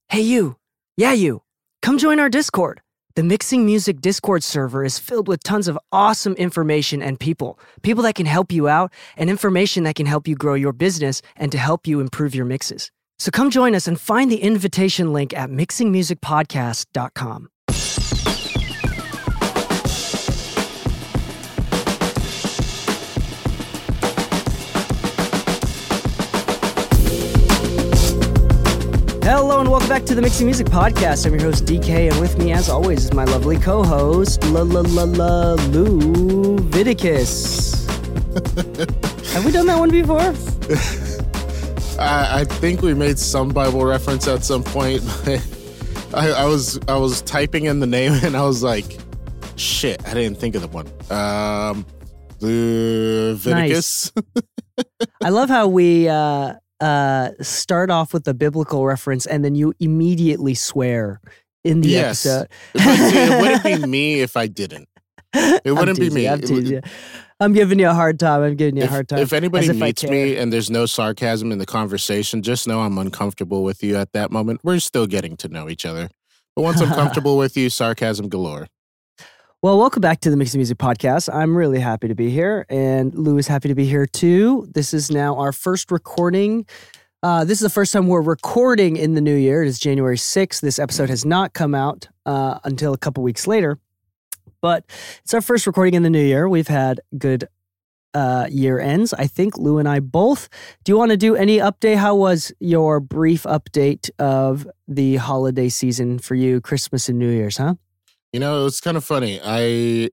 Hey, you. Yeah, you. Come join our Discord. The Mixing Music Discord server is filled with tons of awesome information and people. People that can help you out and information that can help you grow your business and to help you improve your mixes. So come join us and find the invitation link at mixingmusicpodcast.com. Hello and welcome back to the Mixing Music Podcast. I'm your host DK, and with me, as always, is my lovely co-host Lou Viticus. Have we done that one before? I think we made some Bible reference at some point. I was typing in the name and I was like, shit, I didn't think of the one. Viticus. Nice. I love how we start off with the biblical reference and then you immediately swear in the episode. But see, it wouldn't be me if I didn't. It wouldn't be me. I'm giving you a hard time. If anybody meets me and there's no sarcasm in the conversation, just know I'm uncomfortable with you at that moment. We're still getting to know each other. But once I'm comfortable with you, sarcasm galore. Well, welcome back to the Mixing Music Podcast. I'm really happy to be here, and Lou is happy to be here too. This is now our first recording. This is the first time we're recording in the new year. It is January 6th. This episode has not come out until a couple weeks later, but it's our first recording in the new year. We've had good year ends, I think, Lou and I both. Do you want to do any update? How was your brief update of the holiday season for you, Christmas and New Year's, huh? You know, it's kind of funny. I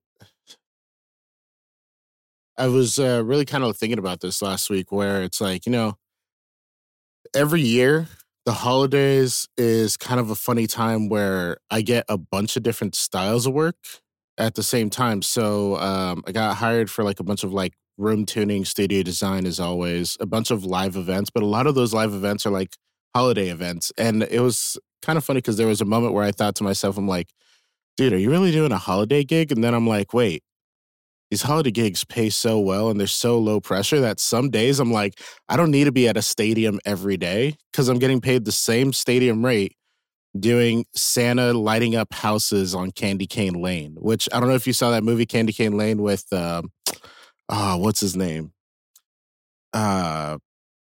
was really kind of thinking about this last week where it's like, you know, every year, the holidays is kind of a funny time where I get a bunch of different styles of work at the same time. So I got hired for like a bunch of like room tuning, studio design as always, a bunch of live events, but a lot of those live events are like holiday events. And it was kind of funny because there was a moment where I thought to myself, I'm like, dude, are you really doing a holiday gig? And then I'm like, wait, these holiday gigs pay so well and they're so low pressure that some days I'm like, I don't need to be at a stadium every day because I'm getting paid the same stadium rate doing Santa lighting up houses on Candy Cane Lane, which I don't know if you saw that movie Candy Cane Lane with, what's his name? I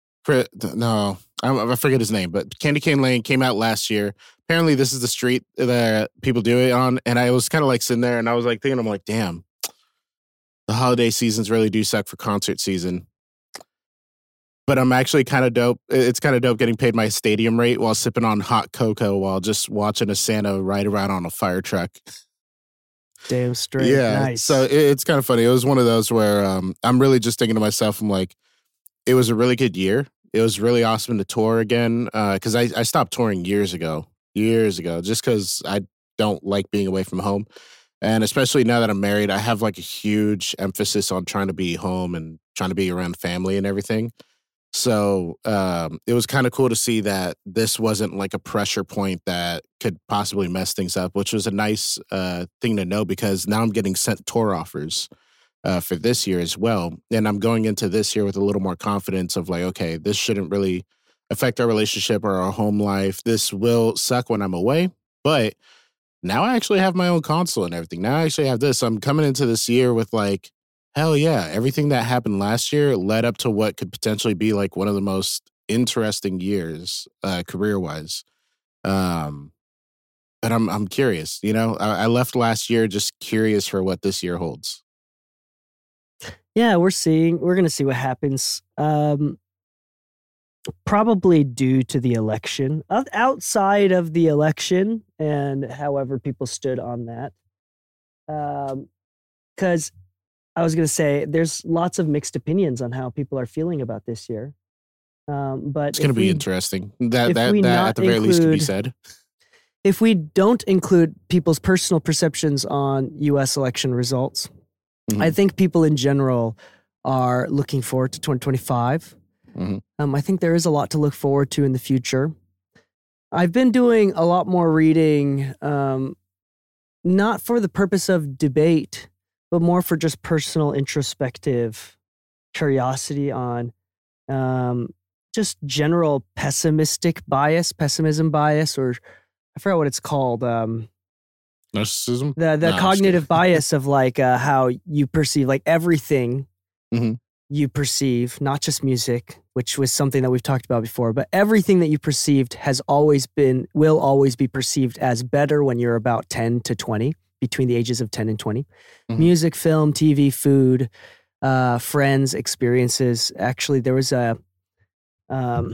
forget his name, but Candy Cane Lane came out last year. Apparently, this is the street that people do it on. And I was kind of like sitting there and I was like thinking, I'm like, damn, the holiday seasons really do suck for concert season. But I'm actually kind of dope. It's kind of dope getting paid my stadium rate while sipping on hot cocoa while just watching a Santa ride around on a fire truck. Damn straight. Yeah. Nice. So it's kind of funny. It was one of those where I'm really just thinking to myself, I'm like, it was a really good year. It was really awesome to tour again because I stopped touring years ago, just because I don't like being away from home. And especially now that I'm married, I have like a huge emphasis on trying to be home and trying to be around family and everything. So it was kind of cool to see that this wasn't like a pressure point that could possibly mess things up, which was a nice thing to know because now I'm getting sent tour offers for this year as well. And I'm going into this year with a little more confidence of like, okay, this shouldn't really affect our relationship or our home life. This will suck when I'm away, but now I actually have my own console and everything. Now I actually have this. I'm coming into this year with like, hell yeah, everything that happened last year led up to what could potentially be like one of the most interesting years career-wise. But I'm curious, you know, I left last year just curious for what this year holds. Yeah, we're going to see what happens. Probably due to the election, outside of the election and however people stood on that. Because I was going to say there's lots of mixed opinions on how people are feeling about this year. But it's going to be interesting. That at the very least can be said. If we don't include people's personal perceptions on U.S. election results, I think people in general are looking forward to 2025. I think there is a lot to look forward to in the future. I've been doing a lot more reading, not for the purpose of debate, but more for just personal introspective curiosity on just general pessimism bias, or I forgot what it's called. Narcissism? The No, I'm cognitive just bias of like how you perceive like everything Mhm. you perceive, not just music, which was something that we've talked about before, but everything that you perceived will always be perceived as better when you're about 10 to 20, between the ages of 10 and 20. Mhm. Music, film, TV, food, friends, experiences. Actually, there was um,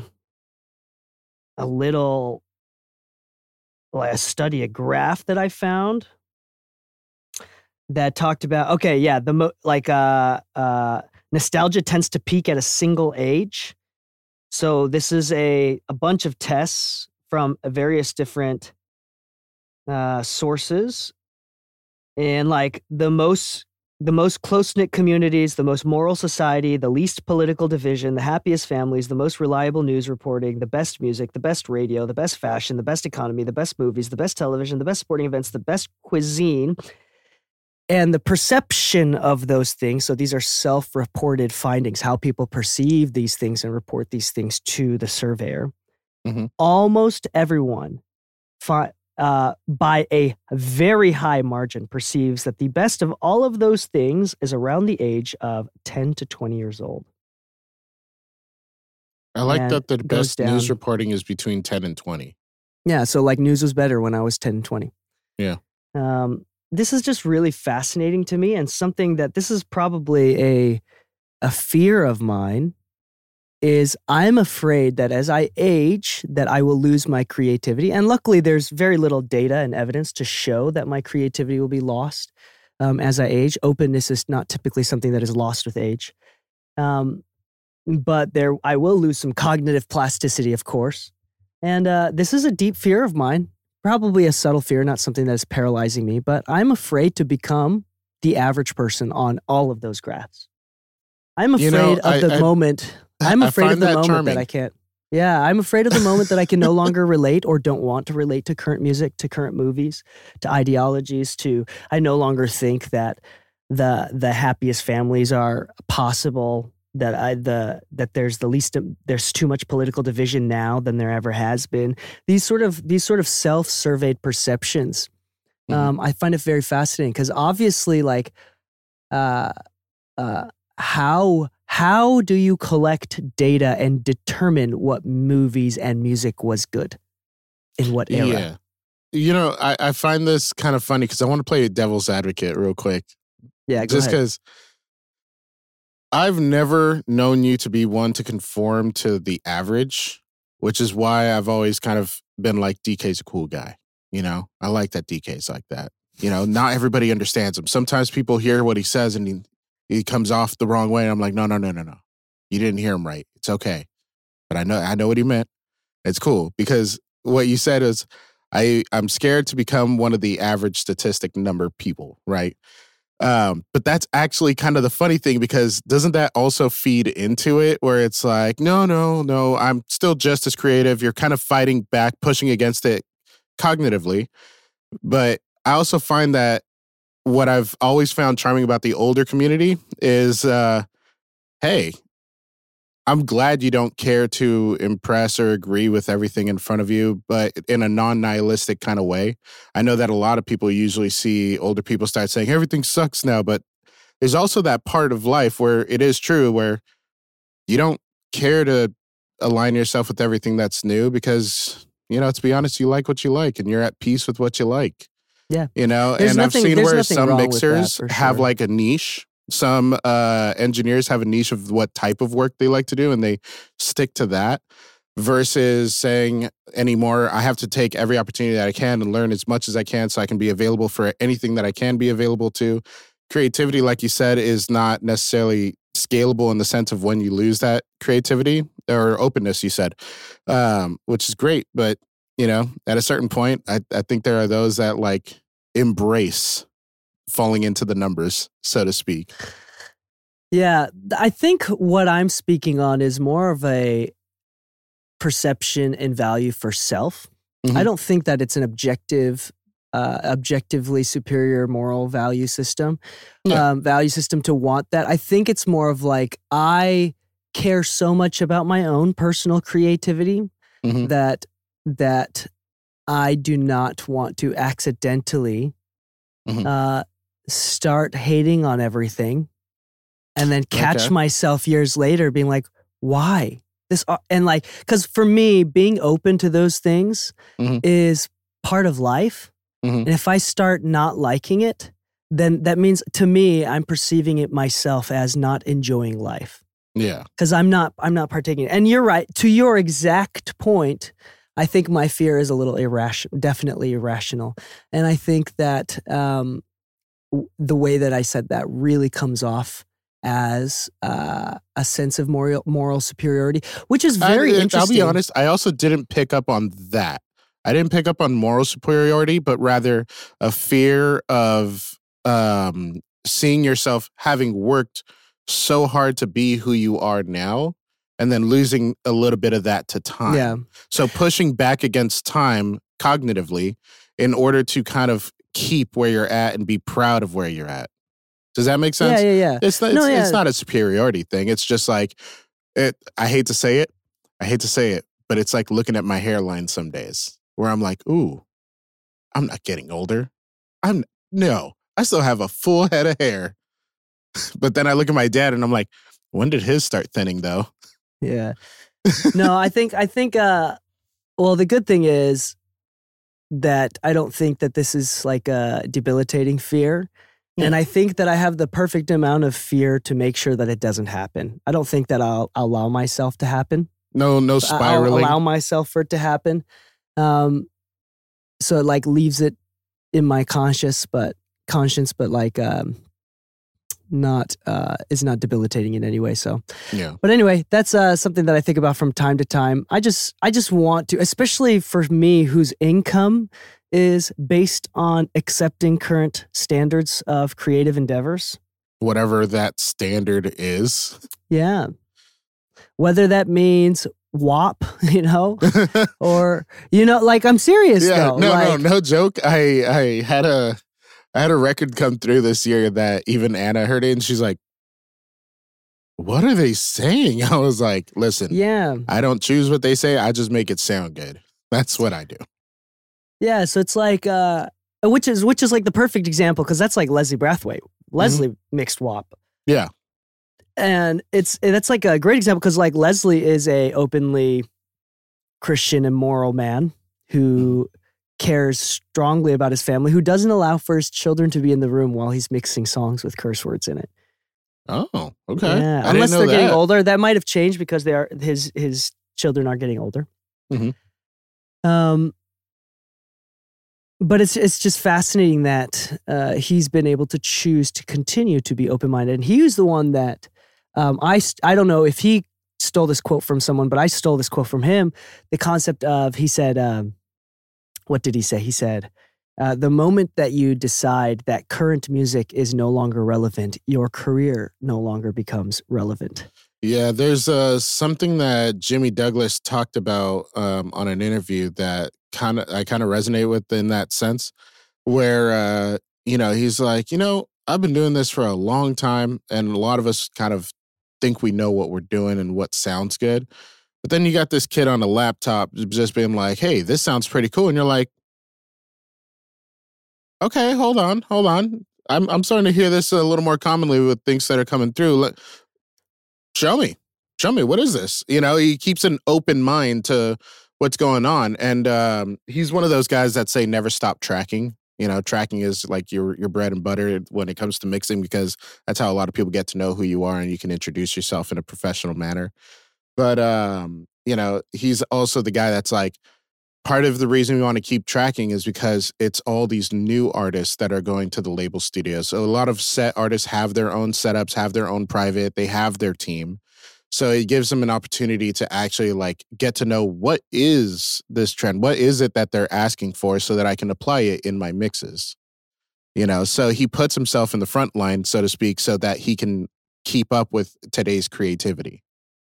a study, a graph that I found that talked about, okay, yeah, nostalgia tends to peak at a single age. So this is a bunch of tests from various different sources, and like the most close-knit communities, the most moral society, the least political division, the happiest families, the most reliable news reporting, the best music, the best radio, the best fashion, the best economy, the best movies, the best television, the best sporting events, the best cuisine, and the perception of those things. So these are self-reported findings, how people perceive these things and report these things to the surveyor. Mhm. Almost everyone, by a very high margin, perceives that the best of all of those things is around the age of 10 to 20 years old. I like And that the it goes best news down. reporting is between 10 and 20. Yeah, so like news was better when I was 10 and 20. Yeah. This is just really fascinating to me, and something that this is probably a fear of mine, is I'm afraid that as I age, that I will lose my creativity. And luckily, there's very little data and evidence to show that my creativity will be lost as I age. Openness is not typically something that is lost with age. But I will lose some cognitive plasticity, of course. And this is a deep fear of mine, probably a subtle fear, not something that is paralyzing me, but I'm afraid to become the average person on all of those graphs. I'm afraid of the moment. I'm afraid of the moment that I can't. Yeah, I'm afraid of the moment that I can no longer relate or don't want to relate to current music, to current movies, to ideologies, I no longer think that the happiest families are possible, that there's too much political division now than there ever has been. These sort of self-surveyed perceptions. I find it very fascinating because obviously, like, how do you collect data and determine what movies and music was good in what era? Yeah. You know, I find this kind of funny because I want to play devil's advocate real quick. Yeah, go Just ahead. because I've never known you to be one to conform to the average, which is why I've always kind of been like, DK's a cool guy. You know, I like that DK's like that. You know, not everybody understands him. Sometimes people hear what he says and he comes off the wrong way. And I'm like, no. You didn't hear him right. It's okay. But I know what he meant. It's cool because what you said is I'm scared to become one of the average statistic number people, right? But that's actually kind of the funny thing because doesn't that also feed into it where it's like, no, I'm still just as creative. You're kind of fighting back, pushing against it cognitively. But I also find that what I've always found charming about the older community is, hey, I'm glad you don't care to impress or agree with everything in front of you, but in a non-nihilistic kind of way. I know that a lot of people usually see older people start saying everything sucks now, but there's also that part of life where it is true where you don't care to align yourself with everything that's new because, you know, to be honest, you like what you like and you're at peace with what you like. Yeah. You know, There's and I've seen there's where nothing some wrong with that, mixers for have sure. like a niche. Some engineers have a niche of what type of work they like to do and they stick to that versus saying anymore, I have to take every opportunity that I can and learn as much as I can so I can be available for anything that I can be available to. Creativity, like you said, is not necessarily scalable in the sense of when you lose that creativity or openness, you said, which is great. But, you know, at a certain point, I think there are those that like embrace falling into the numbers, so to speak. Yeah, I think what I'm speaking on is more of a perception and value for self. Mhm. I don't think that it's an objectively superior moral value system. Yeah. Value system to want that. I think it's more of like I care so much about my own personal creativity Mhm. that I do not want to accidentally Mhm. start hating on everything and then catch Okay. myself years later being like, why? And like, because for me, being open to those things Mhm. is part of life. Mhm. And if I start not liking it, then that means to me, I'm perceiving it myself as not enjoying life Yeah. because I'm not partaking. And you're right. To your exact point, I think my fear is a little irrational, definitely irrational. And I think that the way that I said that really comes off as a sense of moral superiority, which is very interesting. I'll be honest, I also didn't pick up on that. I didn't pick up on moral superiority, but rather a fear of seeing yourself having worked so hard to be who you are now and then losing a little bit of that to time. Yeah. So pushing back against time cognitively in order to kind of keep where you're at and be proud of where you're at. Does that make sense? Yeah. It's not, No, it's yeah. not a superiority thing. It's just like, I hate to say it. But it's like looking at my hairline some days where I'm like, ooh, I'm not getting older. No, I still have a full head of hair. But then I look at my dad and I'm like, when did his start thinning though? Yeah. No, I think, well, the good thing is that I don't think that this is like a debilitating fear. Yeah. And I think that I have the perfect amount of fear to make sure that it doesn't happen. I don't think that I'll allow myself to happen. No spiraling. I'll allow myself for it to happen. So it like leaves it in my conscience, but like not is not debilitating in any way. So Yeah. But anyway, that's something that I think about from time to time. I just want to, especially for me, whose income is based on accepting current standards of creative endeavors. Whatever that standard is. Yeah. Whether that means WAP, or, like I'm serious though. No joke. I had a record come through this year that even Anna heard it and she's like, what are they saying? I was like, listen, yeah, I don't choose what they say. I just make it sound good. That's what I do. Yeah. So it's like, which is like the perfect example. Cause that's like Leslie Brathwaite. Leslie mixed WAP. Yeah. And that's like a great example. Cause like Leslie is a openly Christian and moral man who cares strongly about his family, who doesn't allow for his children to be in the room while he's mixing songs with curse words in it. Oh, okay. Yeah, I unless didn't know they're getting that. older. That might have changed because they are his children are getting older. Mhm. But it's just fascinating that he's been able to choose to continue to be open-minded. And he was the one that I don't know if he stole this quote from someone, but I stole this quote from him. The concept of, he said, what did he say? He said, the moment that you decide that current music is no longer relevant, your career no longer becomes relevant. Yeah, there's something that Jimmy Douglas talked about on an interview that I kind of resonate with in that sense, where he's like, I've been doing this for a long time, and a lot of us kind of think we know what we're doing and what sounds good. But then you got this kid on a laptop just being like, hey, this sounds pretty cool. And you're like, okay, hold on. I'm starting to hear this a little more commonly with things that are coming through. Show me, what is this? He keeps an open mind to what's going on. And he's one of those guys that say never stop tracking. Tracking is like your bread and butter when it comes to mixing, because that's how a lot of people get to know who you are and you can introduce yourself in a professional manner. But, he's also the guy that's like, part of the reason we want to keep tracking is because it's all these new artists that are going to the label studios. So a lot of set artists have their own setups, have their own private, they have their team. So it gives them an opportunity to actually like get to know, what is this trend? What is it that they're asking for, so that I can apply it in my mixes? So he puts himself in the front line, so to speak, so that he can keep up with today's creativity.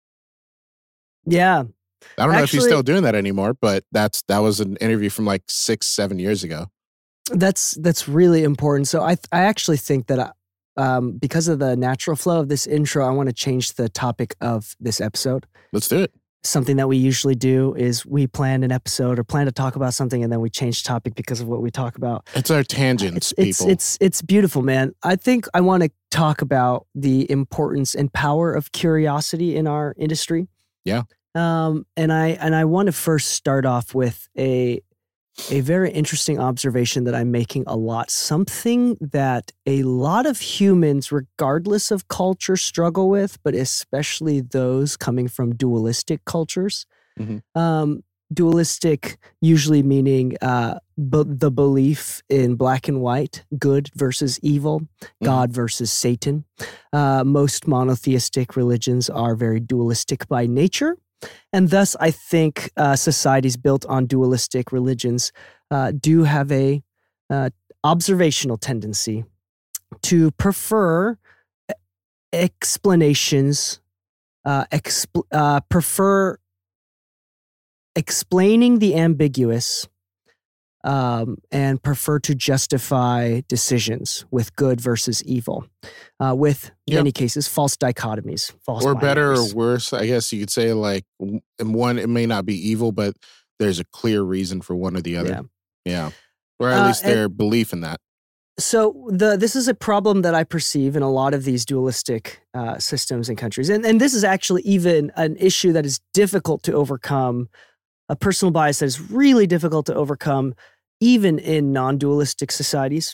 Yeah. I don't know if he's still doing that anymore, but that was an interview from like 6-7 years ago. That's really important. So I actually think that because of the natural flow of this intro, I want to change the topic of this episode. Let's do it. Something that we usually do is we plan an episode or plan to talk about something, and then we change topic because of what we talk about. It's our tangents, people. It's beautiful, man. I think I want to talk about the importance and power of curiosity in our industry. Yeah. And I want to first start off with a very interesting observation that I'm making a lot. Something that a lot of humans, regardless of culture, struggle with, but especially those coming from dualistic cultures. Mm-hmm. Dualistic usually meaning the belief in black and white, good versus evil, God versus Satan. Most monotheistic religions are very dualistic by nature. And thus, I think societies built on dualistic religions do have a observational tendency to prefer explanations, prefer explaining the ambiguous, and prefer to justify decisions with good versus evil, with many cases false dichotomies, false or binaries. better or worse, I guess you could say, like, one, it may not be evil, but there's a clear reason for one or the other. Yeah. Or at least their belief in that. So this is a problem that I perceive in a lot of these dualistic systems and countries. And this is actually even an issue that is difficult to overcome, a personal bias that is really difficult to overcome, even in non-dualistic societies,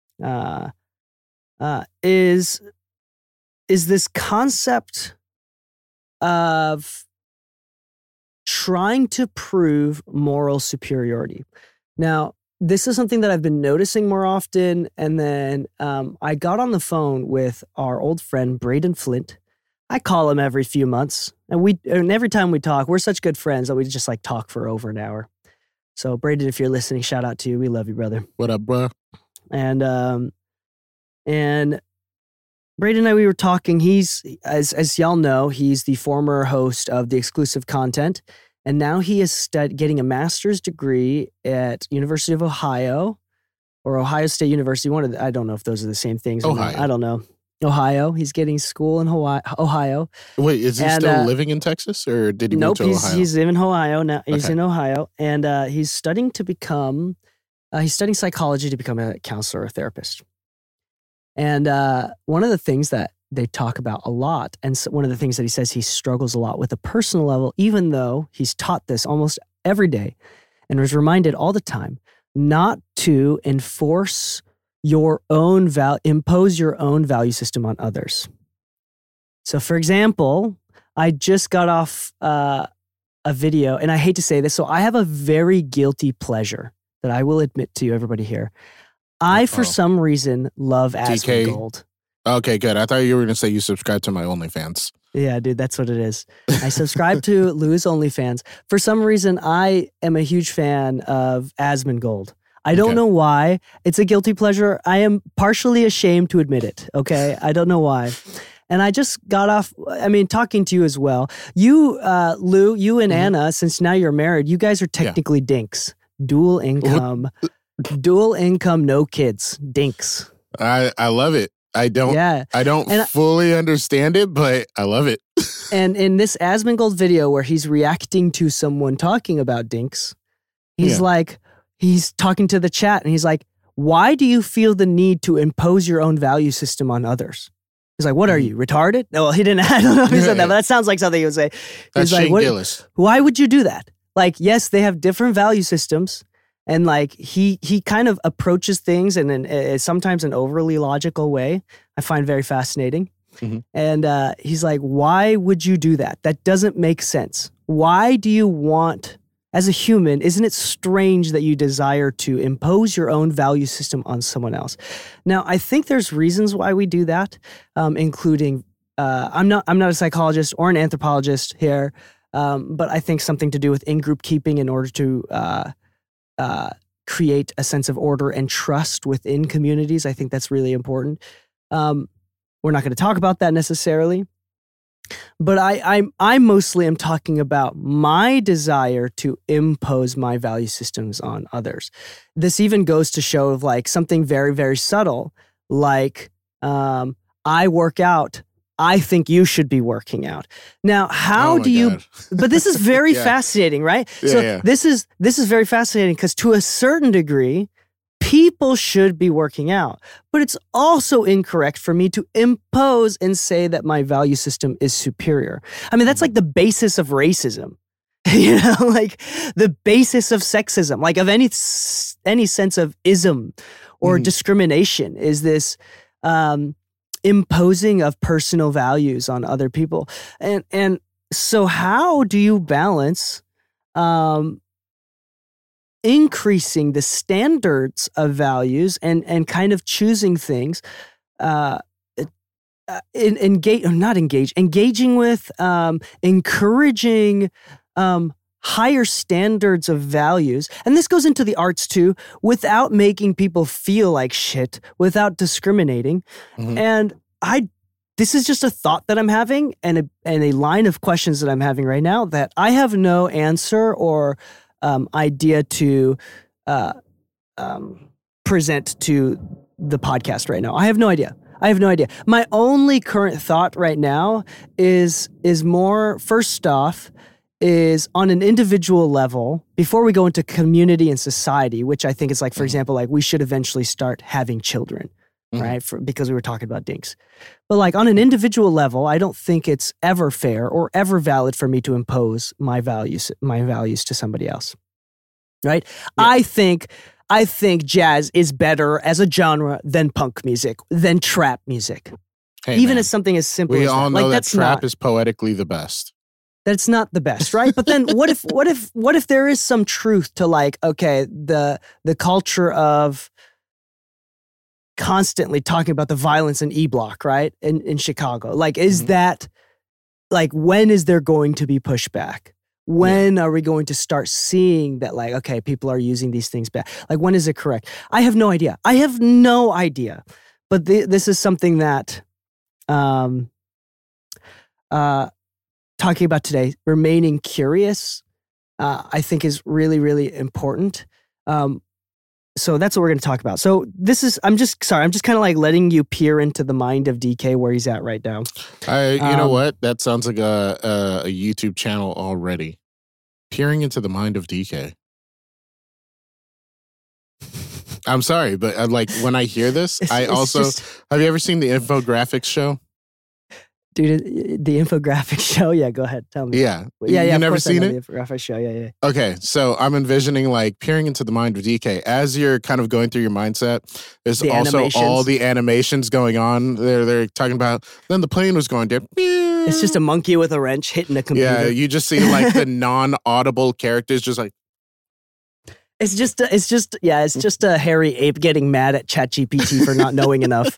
is this concept of trying to prove moral superiority. Now, this is something that I've been noticing more often. And then I got on the phone with our old friend, Braden Flint. I call him every few months. And every time we talk, we're such good friends that we just like talk for over an hour. So Braden, if you're listening, shout out to you. We love you, brother. What up, bro? And Braden and I, we were talking. He's, as y'all know, he's the former host of The Exclusive Content. And now he is getting a master's degree at University of Ohio or Ohio State University. I don't know if those are the same things. Ohio. I don't know. Ohio. He's getting school in Ohio. Wait, is he still living in Texas, or did he move to Ohio? Nope, he's in Ohio now. He's in Ohio, and he's studying to become. He's studying psychology to become a counselor or therapist. And one of the things that they talk about a lot, and so one of the things that he says he struggles a lot with a personal level, even though he's taught this almost every day, and was reminded all the time not to enforce impose your own value system on others. So, for example, I just got off a video, and I hate to say this, so I have a very guilty pleasure that I will admit to you, everybody here. I, for some reason, love Asmongold. Okay, good. I thought you were going to say you subscribe to my OnlyFans. Yeah, dude, that's what it is. I subscribe to Lou's OnlyFans. For some reason, I am a huge fan of Asmongold. I don't know why. It's a guilty pleasure. I am partially ashamed to admit it, okay? I don't know why. And I just got off, talking to you as well. You, Lou, you and Anna, since now you're married, you guys are technically dinks. Dual income, no kids, dinks. I love it. I don't fully understand it, but I love it. And in this Asmongold video where he's reacting to someone talking about dinks, he's talking to the chat and he's like, why do you feel the need to impose your own value system on others? He's like, what are you, retarded? No, well, he didn't. I don't know if he said that, but that sounds like something he would say. That's Shane Gillis. Why would you do that? Like, yes, they have different value systems. And like, he kind of approaches things in sometimes an overly logical way. I find very fascinating. Mm-hmm. And he's like, why would you do that? That doesn't make sense. Why do you want... As a human, isn't it strange that you desire to impose your own value system on someone else? Now, I think there's reasons why we do that, including I'm not a psychologist or an anthropologist here, but I think something to do with in-group keeping in order to create a sense of order and trust within communities. I think that's really important. We're not going to talk about that necessarily. But I mostly am talking about my desire to impose my value systems on others. This even goes to show of like something very, very subtle, like I work out. I think you should be working out. Now, how do you, but this is very fascinating, right? This is very fascinating because to a certain degree, people should be working out, but it's also incorrect for me to impose and say that my value system is superior. I mean, that's like the basis of racism, like the basis of sexism, like of any sense of ism or discrimination is this, imposing of personal values on other people. And so how do you balance increasing the standards of values and kind of choosing things engaging with encouraging higher standards of values, and this goes into the arts too, without making people feel like shit, without discriminating. And this is just a thought that I'm having and a line of questions that I'm having right now that I have no answer or idea to present to the podcast right now. I have no idea. My only current thought right now is more, first off, is on an individual level, before we go into community and society, which I think is like, for example, like we should eventually start having children, right? Because we were talking about dinks. But like on an individual level, I don't think it's ever fair or ever valid for me to impose my values to somebody else, right? Yeah. I think jazz is better as a genre than punk music, than trap music. Hey, even man, as something as simple as we all know like, that trap is poetically the best. That's not the best, right? But then what if there is some truth to like, okay, the culture of constantly talking about the violence in E-Block, right? In Chicago. Like, is that, like, when is there going to be pushback? When are we going to start seeing that, like, okay, people are using these things back? Like, when is it correct? I have no idea. But this is something that, talking about today, remaining curious, I think is really, really important. So that's what we're going to talk about. So I'm just kind of like letting you peer into the mind of DK where he's at right now. You know what? That sounds like a YouTube channel already. Peering into the mind of DK. I'm sorry, but like when I hear this, have you ever seen the infographics show? Dude, the infographic show? Yeah, go ahead. Tell me. Yeah. Yeah. You never seen it? The infographic show. Yeah. Okay. So I'm envisioning like peering into the mind of DK. As you're kind of going through your mindset, there's also all the animations going on. They're talking about, then the plane was going down. It's just a monkey with a wrench hitting a computer. Yeah, you just see like the non-audible characters just like. It's just a hairy ape getting mad at ChatGPT for not knowing enough.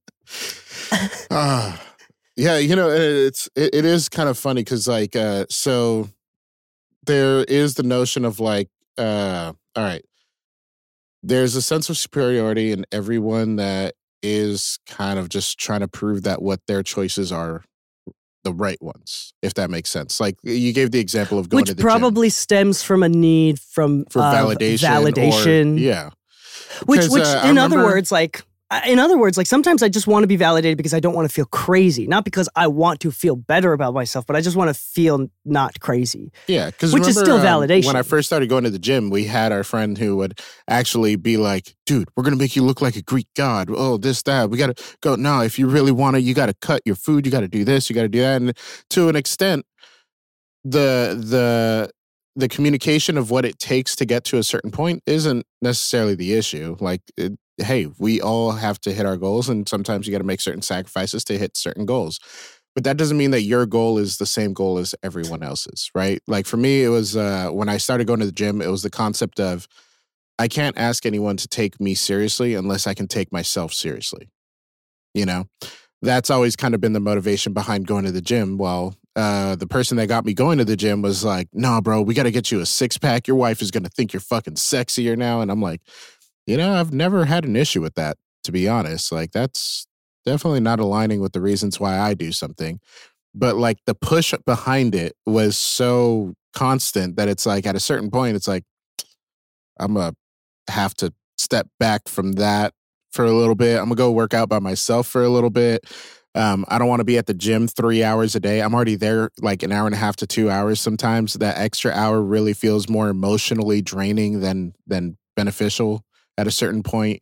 Yeah, you know, it is kind of funny because like, so there is the notion of like, all right, there's a sense of superiority in everyone that is kind of just trying to prove that what their choices are the right ones, if that makes sense. Like you gave the example of going to the gym. Which probably stems from a need for validation. Which in other words, like sometimes I just want to be validated because I don't want to feel crazy. Not because I want to feel better about myself, but I just want to feel not crazy. Yeah, because which is still validation. When I first started going to the gym, we had our friend who would actually be like, dude, we're going to make you look like a Greek god. Oh, this, that. We got to go. No, if you really want to, you got to cut your food. You got to do this. You got to do that. And to an extent, the communication of what it takes to get to a certain point isn't necessarily the issue. Like, hey, we all have to hit our goals, and sometimes you got to make certain sacrifices to hit certain goals. But that doesn't mean that your goal is the same goal as everyone else's, right? Like for me, it was when I started going to the gym, it was the concept of I can't ask anyone to take me seriously unless I can take myself seriously. You know, that's always kind of been the motivation behind going to the gym. Well, the person that got me going to the gym was like, nah, bro, we got to get you a 6-pack. Your wife is going to think you're fucking sexier now. And I'm like, you know, I've never had an issue with that, to be honest. Like, that's definitely not aligning with the reasons why I do something. But, like, the push behind it was so constant that it's like, at a certain point, it's like, I'm going to have to step back from that for a little bit. I'm gonna go work out by myself for a little bit. I don't want to be at the gym 3 hours a day. I'm already there like an hour and a half to 2 hours. Sometimes that extra hour really feels more emotionally draining than beneficial at a certain point.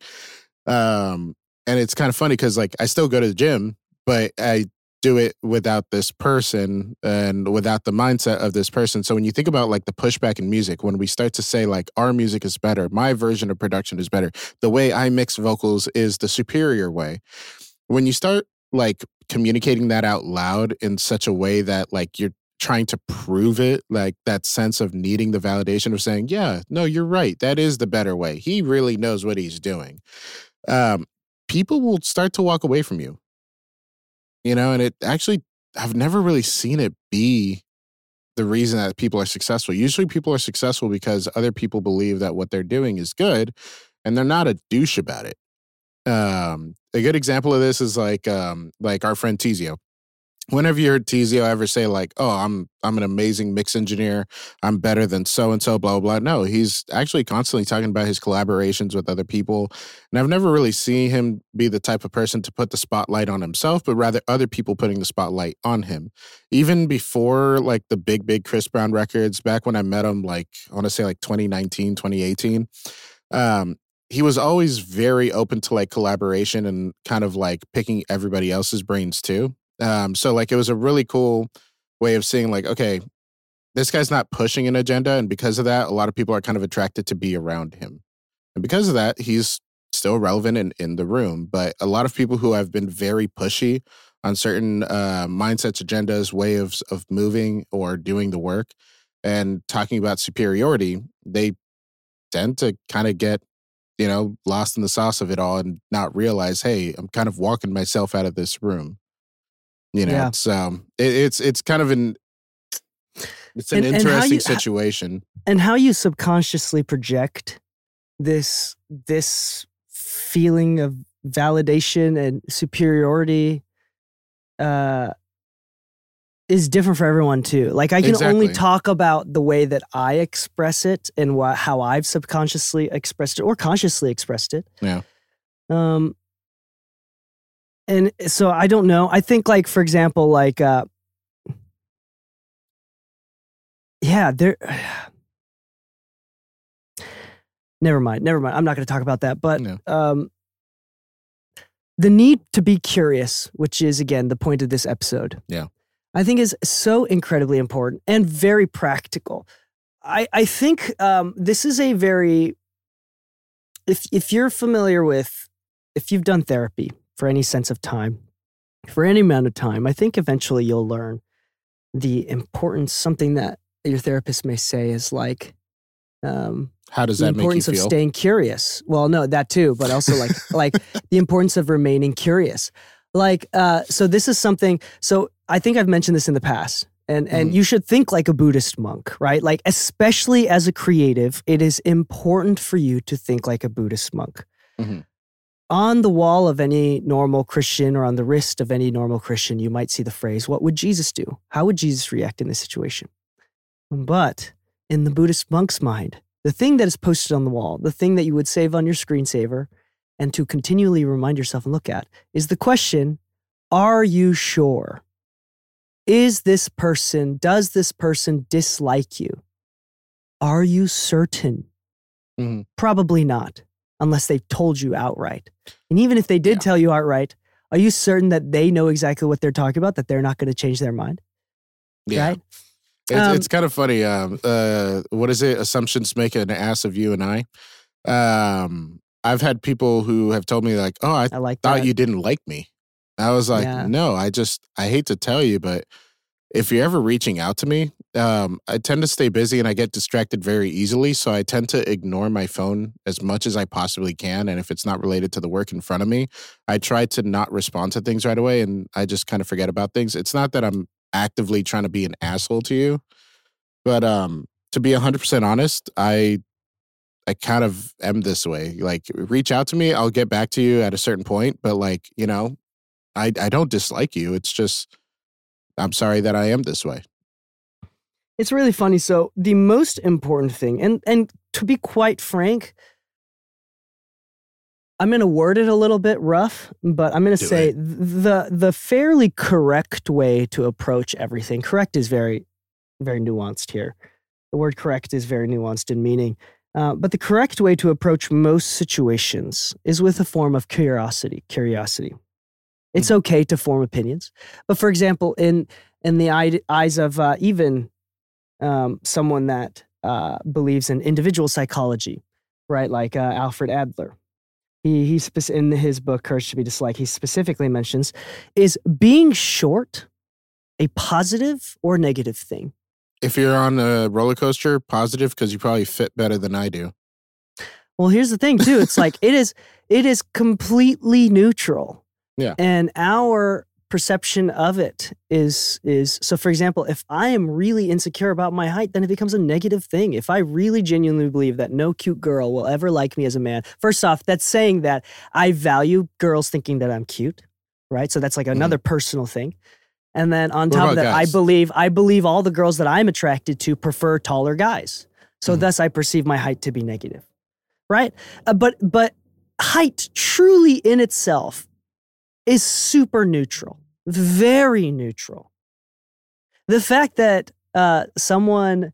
And it's kind of funny because like I still go to the gym, but I do it without this person and without the mindset of this person. So when you think about like the pushback in music, when we start to say like our music is better, my version of production is better, the way I mix vocals is the superior way. When you start like communicating that out loud in such a way that like you're trying to prove it, like that sense of needing the validation of saying, yeah, no, you're right. That is the better way. He really knows what he's doing. People will start to walk away from you, and it actually, I've never really seen it be the reason that people are successful. Usually people are successful because other people believe that what they're doing is good and they're not a douche about it. A good example of this is like our friend Tizio. Whenever you heard Tizio ever say like, "Oh, I'm an amazing mix engineer. I'm better than so and so," blah blah blah. No, he's actually constantly talking about his collaborations with other people, and I've never really seen him be the type of person to put the spotlight on himself, but rather other people putting the spotlight on him. Even before like the big Chris Brown records, back when I met him, like I want to say like 2019, 2018. He was always very open to like collaboration and kind of like picking everybody else's brains too. So like it was a really cool way of seeing like, okay, this guy's not pushing an agenda. And because of that, a lot of people are kind of attracted to be around him. And because of that, he's still relevant in the room. But a lot of people who have been very pushy on certain mindsets, agendas, way of moving or doing the work and talking about superiority, they tend to kind of get, lost in the sauce of it all and not realize, hey, I'm kind of walking myself out of this room. Yeah. So it's kind of an interesting situation. And how you subconsciously project this feeling of validation and superiority is different for everyone too. Like I can only talk about the way that I express it and how I've subconsciously expressed it or consciously expressed it. Yeah. And so I don't know. I think like, for example, like, never mind. I'm not going to talk about that. But the need to be curious, which is, again, the point of this episode. Yeah. I think is so incredibly important and very practical. I think this is a very, if you're familiar with, if you've done therapy for any sense of time, for any amount of time, I think eventually you'll learn the importance, something that your therapist may say is like, how does that make you feel? The importance of staying curious. Well, no, that too, but also like the importance of remaining curious. Like, so this is something, so I think I've mentioned this in the past, and you should think like a Buddhist monk, right? Like, especially as a creative, it is important for you to think like a Buddhist monk. Mm-hmm. On the wall of any normal Christian or on the wrist of any normal Christian, you might see the phrase, "What would Jesus do? How would Jesus react in this situation?" But in the Buddhist monk's mind, the thing that is posted on the wall, the thing that you would save on your screensaver and to continually remind yourself and look at is the question, are you sure? Does this person dislike you? Are you certain? Mm-hmm. Probably not, unless they've told you outright. And even if they did tell you outright, are you certain that they know exactly what they're talking about, that they're not going to change their mind? Yeah. Right? It's kind of funny. What is it? Assumptions make an ass of you and I. I've had people who have told me like, "Oh, I thought that. You didn't like me." I was like, "No, I hate to tell you, but if you're ever reaching out to me, I tend to stay busy and I get distracted very easily. So I tend to ignore my phone as much as I possibly can. And if it's not related to the work in front of me, I try to not respond to things right away. And I just kind of forget about things. It's not that I'm actively trying to be an asshole to you, but to be 100% honest, I kind of am this way. Like, reach out to me, I'll get back to you at a certain point. But like, I don't dislike you. It's just, I'm sorry that I am this way. It's really funny. So the most important thing, and to be quite frank, I'm going to word it a little bit rough, but I'm going to say the fairly correct way to approach everything. Correct is very, very nuanced here. The word correct is very nuanced in meaning. But the correct way to approach most situations is with a form of curiosity. It's okay to form opinions. But for example, in the eyes of even someone that believes in individual psychology, right? Like Alfred Adler. He in his book, Courage to be Disliked, he specifically mentions, is being short a positive or negative thing? If you're on a roller coaster, positive, because you probably fit better than I do. Well, here's the thing, too. It's like it is completely neutral. Yeah. And our perception of it is so, for example, if I am really insecure about my height, then it becomes a negative thing. If I really genuinely believe that no cute girl will ever like me as a man, first off, that's saying that I value girls thinking that I'm cute, right? So that's like another personal thing. And then on top of that, guys? I believe all the girls that I'm attracted to prefer taller guys. So thus I perceive my height to be negative, right? But height truly in itself is super neutral, very neutral. The fact that someone,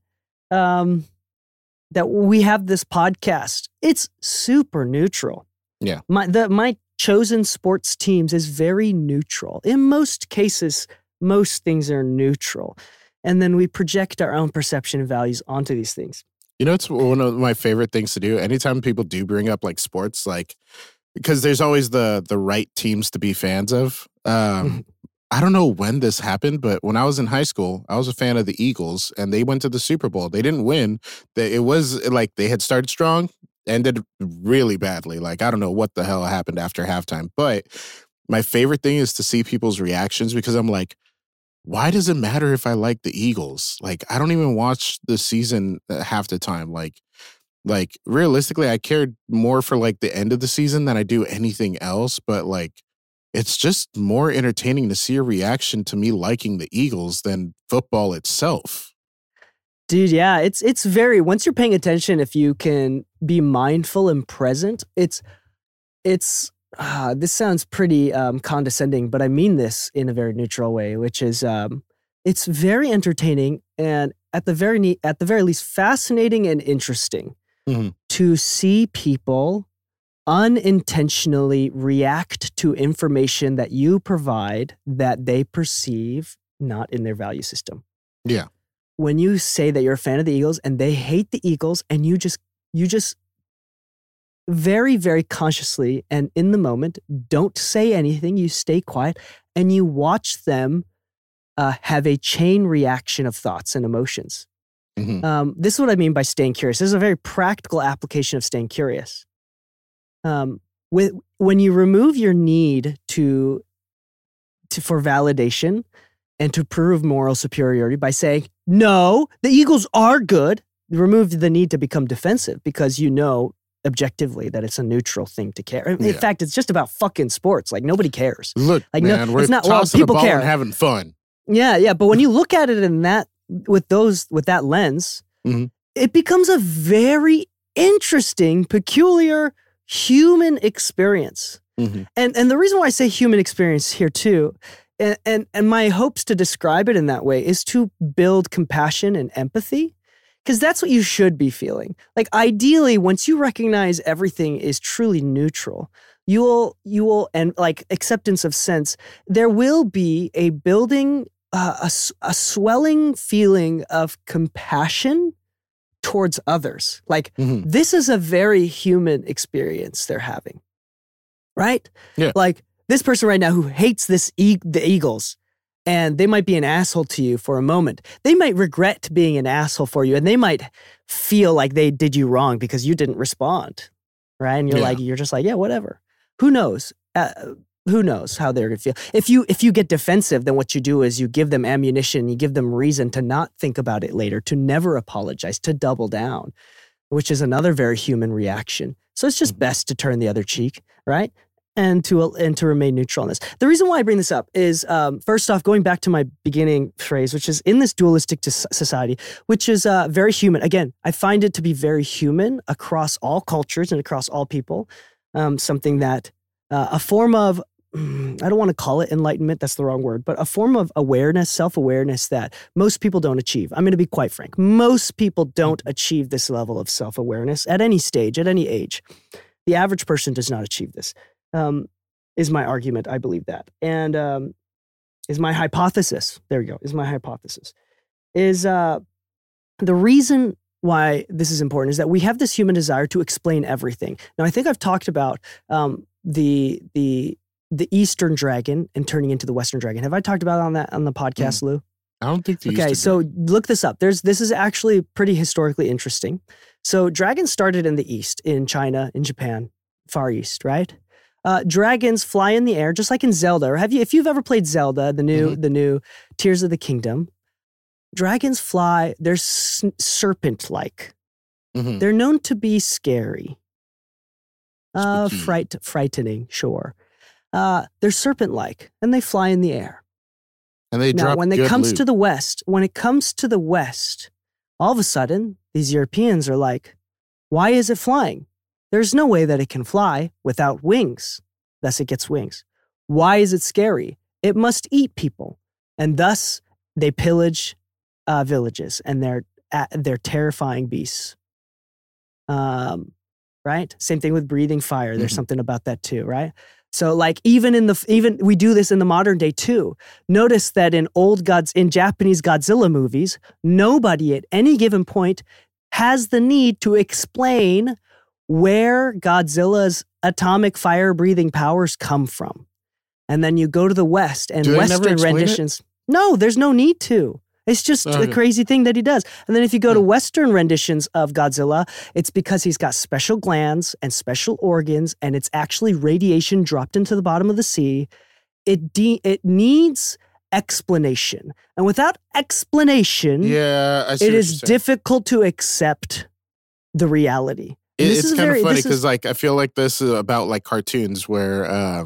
that we have this podcast, it's super neutral. Yeah. My chosen sports teams is very neutral. In most cases, most things are neutral. And then we project our own perception and values onto these things. You know, it's one of my favorite things to do. Anytime people do bring up like sports, like, because there's always the right teams to be fans of. I don't know when this happened, but when I was in high school, I was a fan of the Eagles, and they went to the Super Bowl. They didn't win. It was like they had started strong, ended really badly. Like, I don't know what the hell happened after halftime. But my favorite thing is to see people's reactions, because I'm like, why does it matter if I like the Eagles? Like, I don't even watch the season half the time. Like realistically, I cared more for like the end of the season than I do anything else. But like, it's just more entertaining to see a reaction to me liking the Eagles than football itself. Dude, yeah, it's very, once you're paying attention, if you can be mindful and present, it's this sounds pretty condescending, but I mean this in a very neutral way, which is it's very entertaining and at the very least fascinating and interesting to see people unintentionally react to information that you provide that they perceive not in their value system. Yeah. When you say that you're a fan of the Eagles and they hate the Eagles, and you just very, very consciously and in the moment don't say anything, you stay quiet, and you watch them have a chain reaction of thoughts and emotions. This is what I mean by staying curious. This is a very practical application of staying curious. When you remove your need for validation and to prove moral superiority by saying, no, the Eagles are good, you remove the need to become defensive because you know objectively that it's a neutral thing to care. In fact, it's just about fucking sports. Like, nobody cares. Look, like, man, no, we're it's not, tossing people the ball care. and having fun. Yeah. But when you look at it in that, with that lens, it becomes a very interesting, peculiar human experience. And the reason why I say human experience here too, and my hopes to describe it in that way, is to build compassion and empathy, because that's what you should be feeling. Like, ideally, once you recognize everything is truly neutral, you will, and like acceptance of sense, there will be a building, a swelling feeling of compassion towards others. Like, this is a very human experience they're having, right? Yeah. Like, this person right now who hates the Eagles, and they might be an asshole to you for a moment. They might regret being an asshole for you, and they might feel like they did you wrong because you didn't respond, right? And you're just like, yeah, whatever. Who knows? Who knows how they're going to feel? If you get defensive, then what you do is you give them ammunition, you give them reason to not think about it later, to never apologize, to double down, which is another very human reaction. So it's just best to turn the other cheek, right? And to remain neutral on this. The reason why I bring this up is, first off, going back to my beginning phrase, which is in this dualistic society, which is very human. Again, I find it to be very human across all cultures and across all people. something that a form of, I don't want to call it enlightenment, that's the wrong word, but a form of awareness, self-awareness that most people don't achieve. I'm going to be quite frank. Most people don't achieve this level of self-awareness at any stage, at any age. The average person does not achieve this, is my argument. I believe that. And is my hypothesis, there we go, is my hypothesis, is the reason why this is important is that we have this human desire to explain everything. Now, I think I've talked about the Eastern dragon and turning into the Western dragon. Have I talked about on the podcast, Lou? I don't think the Okay, Eastern so dragon. look this up. This is actually pretty historically interesting. So dragons started in the East, in China, in Japan, Far East, right? Dragons fly in the air, just like in Zelda. Or if you've ever played Zelda, the new Tears of the Kingdom, dragons fly. They're serpent-like. Mhm. They're known to be scary, Spooky. frightening. Sure. They're serpent-like, and they fly in the air. And they Now, drop when it good comes loot. to the West, all of a sudden, these Europeans are like, why is it flying? There's no way that it can fly without wings. Thus, it gets wings. Why is it scary? It must eat people. And thus, they pillage villages, and they're terrifying beasts. Right? Same thing with breathing fire. There's something about that too, right? So like even we do this in the modern day too. Notice that in Japanese Godzilla movies, nobody at any given point has the need to explain where Godzilla's atomic fire-breathing powers come from. And then you go to the West and Do they never Western explain it? renditions. No, there's no need to. It's just a Okay. crazy thing that he does. And then if you go to Western renditions of Godzilla, it's because he's got special glands and special organs, and it's actually radiation dropped into the bottom of the sea. It needs explanation. And without explanation, Yeah, I see it what is you're saying. difficult to accept the reality. And this It's is kind of funny this is- because like I feel like this is about like cartoons where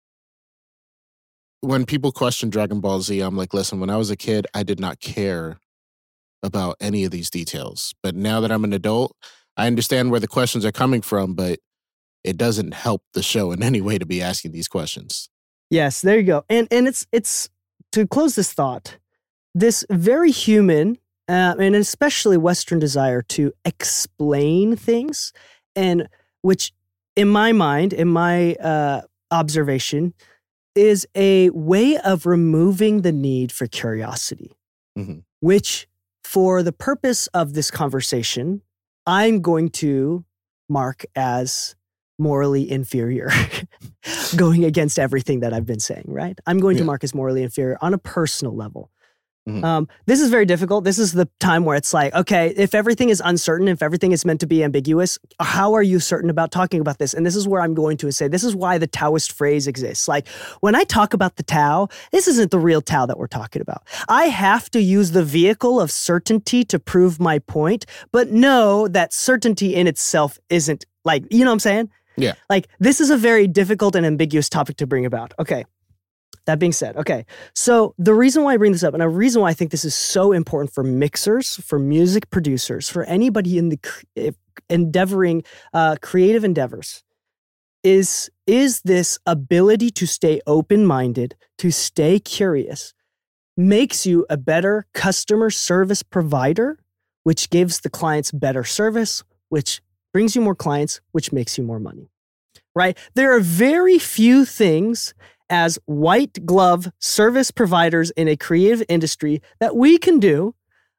when people question Dragon Ball Z, I'm like, listen, when I was a kid, I did not care about any of these details. But now that I'm an adult, I understand where the questions are coming from, but it doesn't help the show in any way to be asking these questions. Yes, there you go. And it's to close this thought, this very human and especially Western desire to explain things, and which in my mind, in my observation, is a way of removing the need for curiosity, Mhm. which for the purpose of this conversation, I'm going to mark as morally inferior, going against everything that I've been saying, right? I'm going to Yeah. mark as morally inferior on a personal level. Mhm. This is very difficult. This is the time where it's like, okay, if everything is uncertain, if everything is meant to be ambiguous, how are you certain about talking about this? And this is where I'm going to say, this is why the Taoist phrase exists. Like, when I talk about the Tao, this isn't the real Tao that we're talking about. I have to use the vehicle of certainty to prove my point, but know that certainty in itself isn't like, you know what I'm saying? Yeah. Like, this is a very difficult and ambiguous topic to bring about. Okay. That being said, okay, so the reason why I bring this up, and a reason why I think this is so important for mixers, for music producers, for anybody in the endeavoring creative endeavors, is this ability to stay open-minded, to stay curious, makes you a better customer service provider, which gives the clients better service, which brings you more clients, which makes you more money, right? There are very few things as white glove service providers in a creative industry that we can do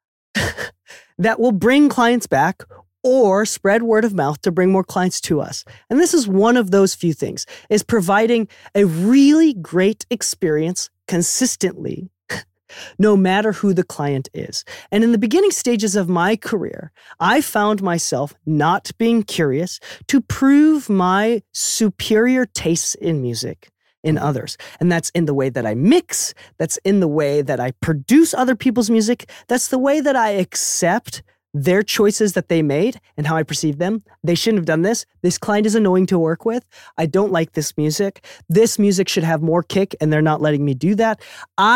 that will bring clients back or spread word of mouth to bring more clients to us. And this is one of those few things, is providing a really great experience consistently, no matter who the client is. And in the beginning stages of my career, I found myself not being curious to prove my superior tastes in music in others. And that's in the way that I mix. That's in the way that I produce other people's music. That's the way that I accept their choices that they made and how I perceive them. They shouldn't have done this. This client is annoying to work with. I don't like this music. This music should have more kick, and they're not letting me do that.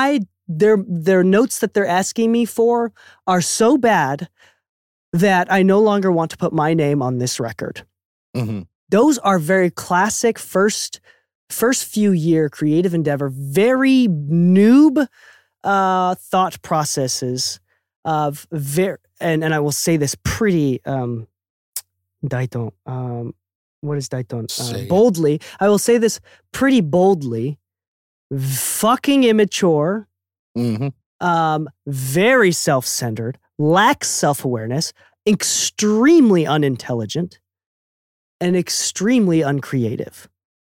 Their notes that they're asking me for are so bad that I no longer want to put my name on this record. Mhm. Those are very classic first few year creative endeavor, very noob thought processes of and I will say this pretty Daiton. What is Daiton? Boldly. I will say this pretty boldly. Fucking immature. Very self-centered. Lacks self-awareness. Extremely unintelligent. And extremely uncreative.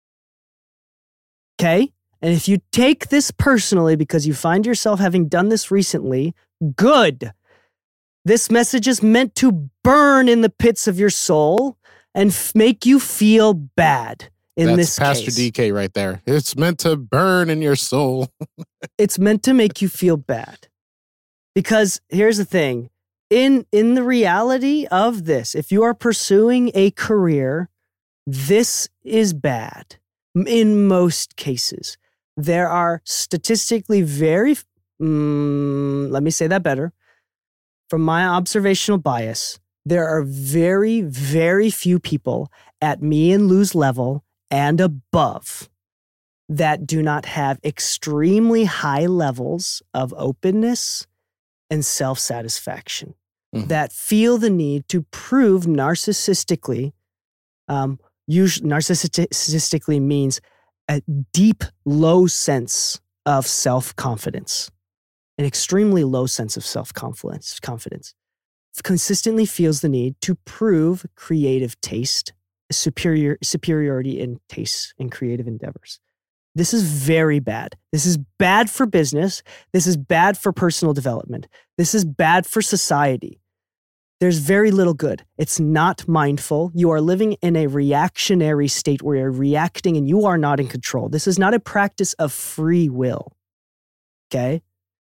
Okay? And if you take this personally because you find yourself having done this recently, good. This message is meant to burn in the pits of your soul and make you feel bad in this case. That's Pastor DK right there. It's meant to burn in your soul. It's meant to make you feel bad. Because here's the thing. In the reality of this, if you are pursuing a career, this is bad in most cases. There are statistically let me say that better. From my observational bias, there are very, very few people at me and Lou's level and above that do not have extremely high levels of openness and self-satisfaction. That feel the need to prove narcissistically. Narcissistically means a deep, low sense of self-confidence, an extremely low sense of self-confidence. Consistently feels the need to prove creative taste, superiority in tastes and creative endeavors. This is very bad. This is bad for business. This is bad for personal development. This is bad for society. There's very little good. It's not mindful. You are living in a reactionary state where you're reacting and you are not in control. This is not a practice of free will. Okay?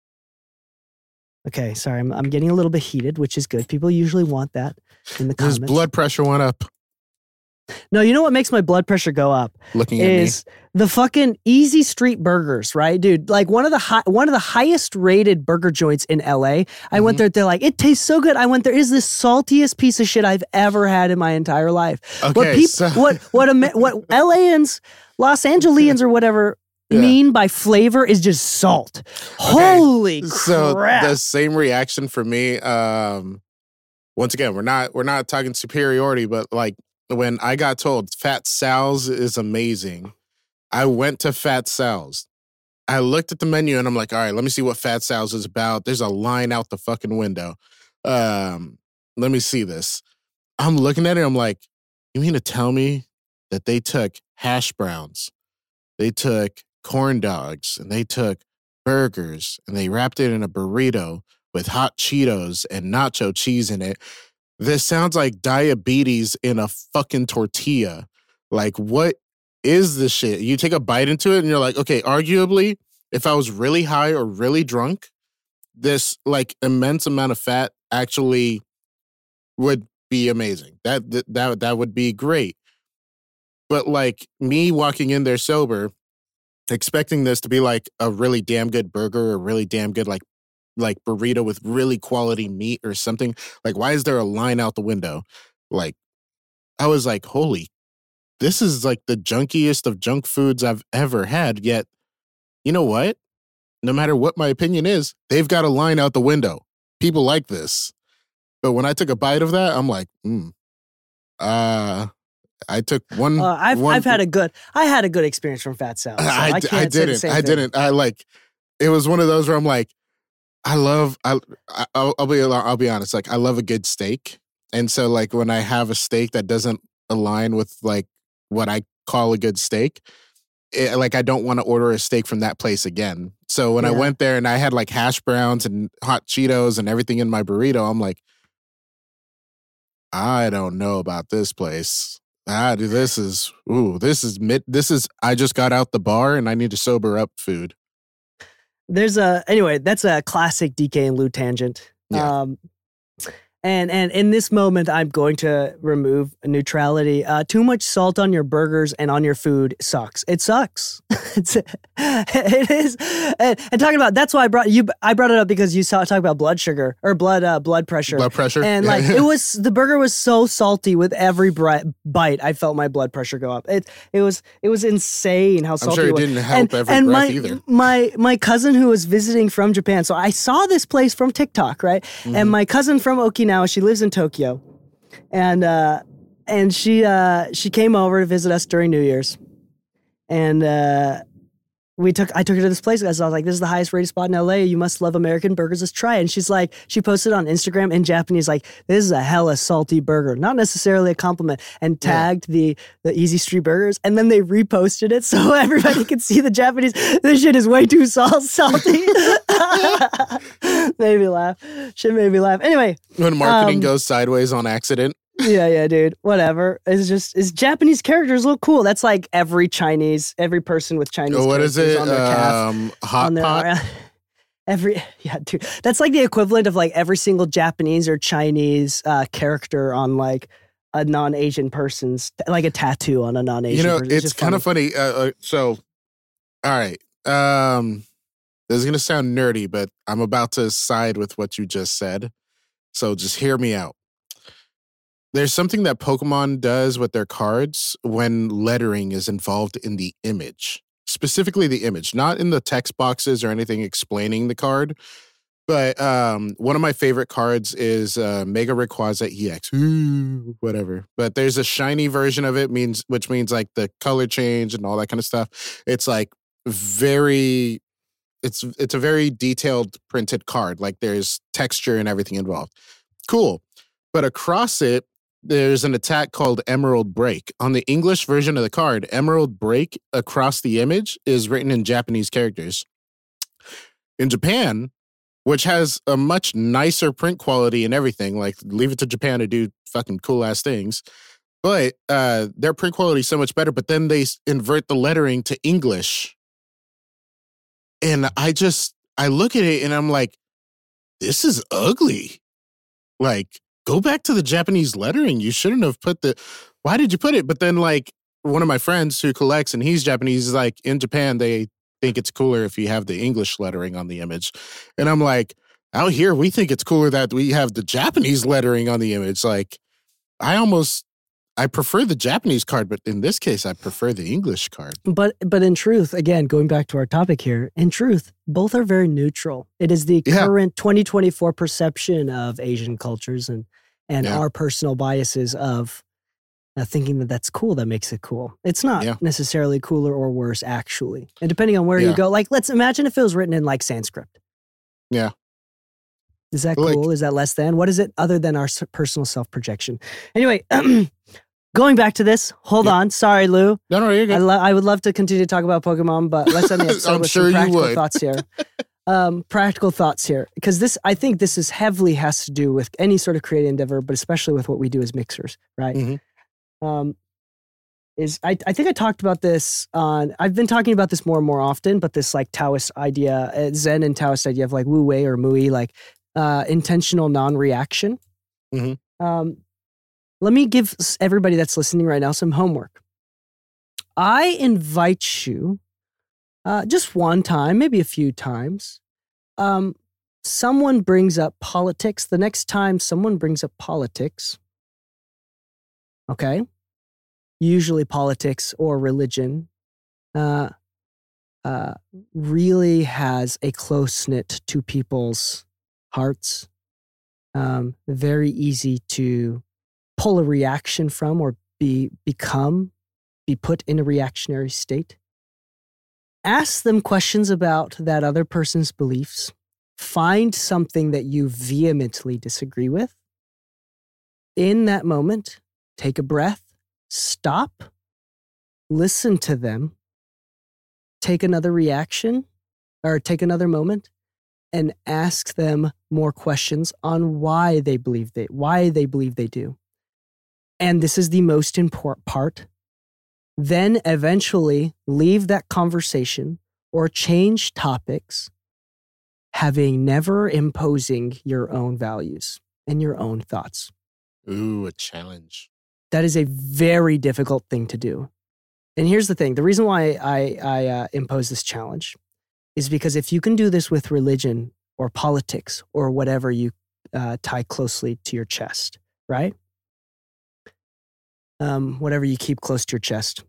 Okay, sorry. I'm getting a little bit heated, which is good. People usually want that in the comments. His blood pressure went up. No, you know what makes my blood pressure go up? Looking at me. Is the fucking Easy Street burgers, right, dude? Like one of the highest rated burger joints in LA. I went there. They're like, it tastes so good. I went there. It is the saltiest piece of shit I've ever had in my entire life. Okay, what LAans, Los Angeles or whatever mean by flavor is just salt. Okay. Holy crap! So the same reaction for me. Once again, we're not talking superiority, but like. When I got told Fat Sal's is amazing, I went to Fat Sal's. I looked at the menu and I'm like, all right, let me see what Fat Sal's is about. There's a line out the fucking window. Let me see this. I'm looking at it. I'm like, you mean to tell me that they took hash browns, they took corn dogs, and they took burgers, and they wrapped it in a burrito with hot Cheetos and nacho cheese in it? This sounds like diabetes in a fucking tortilla. Like, what is this shit? You take a bite into it and you're like, okay, arguably, if I was really high or really drunk, this like immense amount of fat actually would be amazing. That would be great. But like me walking in there sober, expecting this to be like a really damn good burger or really damn good like burrito with really quality meat or something. Like, why is there a line out the window? Like, I was like, holy, this is like the junkiest of junk foods I've ever had. Yet, you know what? No matter what my opinion is, they've got a line out the window. People like this. But when I took a bite of that, I'm like, I took one. I had a good experience from Fat Sal's. So I didn't. It was one of those where I'm like, I'll be honest. Like, I love a good steak. And so like when I have a steak that doesn't align with like what I call a good steak, I don't want to order a steak from that place again. So when I went there and I had like hash browns and hot Cheetos and everything in my burrito, I'm like, I don't know about this place. I just got out the bar and I need to sober up food. That's a classic DK and Lou tangent. Yeah. And in this moment, I'm going to remove neutrality. Too much salt on your burgers and on your food sucks. It sucks. It is. And talking about, that's why I brought it up because you talk about blood sugar or blood pressure. Blood pressure. And like the burger was so salty with every bite. I felt my blood pressure go up. It was insane how salty I'm sure it was. Didn't help every breath either. My cousin who was visiting from Japan, so I saw this place from TikTok, right? Mm-hmm. And my cousin from Okinawa, she lives in Tokyo, and she came over to visit us during New Year's, and I took her to this place because I was like, this is the highest rated spot in LA. You must love American burgers. Let's try it. And she's like, she posted on Instagram in Japanese, like, this is a hella salty burger. Not necessarily a compliment. And tagged the Easy Street Burgers. And then they reposted it so everybody could see the Japanese. This shit is way too salty. Made me laugh. Shit made me laugh. Anyway. When marketing goes sideways on accident. Yeah, dude. Whatever. It's Japanese characters look cool. That's like every person with Chinese what characters is it? On their calf. Hot pot? Dude. That's like the equivalent of like every single Japanese or Chinese character on like a non-Asian person's, like a tattoo on a non-Asian person. It's kind of funny. So, all right. This is going to sound nerdy, but I'm about to side with what you just said. So just hear me out. There's something that Pokemon does with their cards when lettering is involved in the image, specifically the image, not in the text boxes or anything explaining the card. But one of my favorite cards is Mega Rayquaza EX, whatever. But there's a shiny version of it, which means like the color change and all that kind of stuff. It's like it's a very detailed printed card. Like there's texture and everything involved. Cool. But across it, there's an attack called Emerald Break. On the English version of the card, Emerald Break across the image is written in Japanese characters. In Japan, which has a much nicer print quality and everything, like leave it to Japan to do fucking cool ass things, but their print quality is so much better, but then they invert the lettering to English. And I look at it and I'm like, this is ugly. Like, go back to the Japanese lettering. You shouldn't have why did you put it? But then like one of my friends who collects and he's Japanese is like, in Japan, they think it's cooler if you have the English lettering on the image. And I'm like, out here, we think it's cooler that we have the Japanese lettering on the image. Like I prefer the Japanese card, but in this case, I prefer the English card. But in truth, again, going back to our topic here, in truth, both are very neutral. It is the current 2024 perception of Asian cultures and our personal biases of thinking that that's cool that makes it cool. It's not necessarily cooler or worse, actually. And depending on where you go, like, let's imagine if it was written in like Sanskrit. Yeah. Is that cool? Is that less than? What is it other than our personal self-projection? Anyway, going back to this, hold on. Sorry, Lou. No, you're good. I would love to continue to talk about Pokemon, but let's end the episode with some practical thoughts here. Practical thoughts here. Because I think this heavily has to do with any sort of creative endeavor, but especially with what we do as mixers, right? Mm-hmm. I think I talked about this I've been talking about this more and more often, but this like Taoist idea, Zen and Taoist idea of like Wu Wei or Mui, like intentional non-reaction. Mm-hmm. Let me give everybody that's listening right now some homework. I invite you, just one time, maybe a few times, someone brings up politics. The next time someone brings up politics, okay, usually politics or religion, really has a close-knit to people's hearts. Very easy to pull a reaction from or be put in a reactionary state. Ask them questions about that other person's beliefs. Find something that you vehemently disagree with. In that moment, take a breath, stop, listen to them, take another reaction or take another moment and ask them more questions on why they believe they do. And this is the most important part. Then eventually leave that conversation or change topics, having never imposing your own values and your own thoughts. Ooh, a challenge. That is a very difficult thing to do. And here's the thing. The reason why I impose this challenge is because if you can do this with religion or politics or whatever you tie closely to your chest, right? Whatever you keep close to your chest.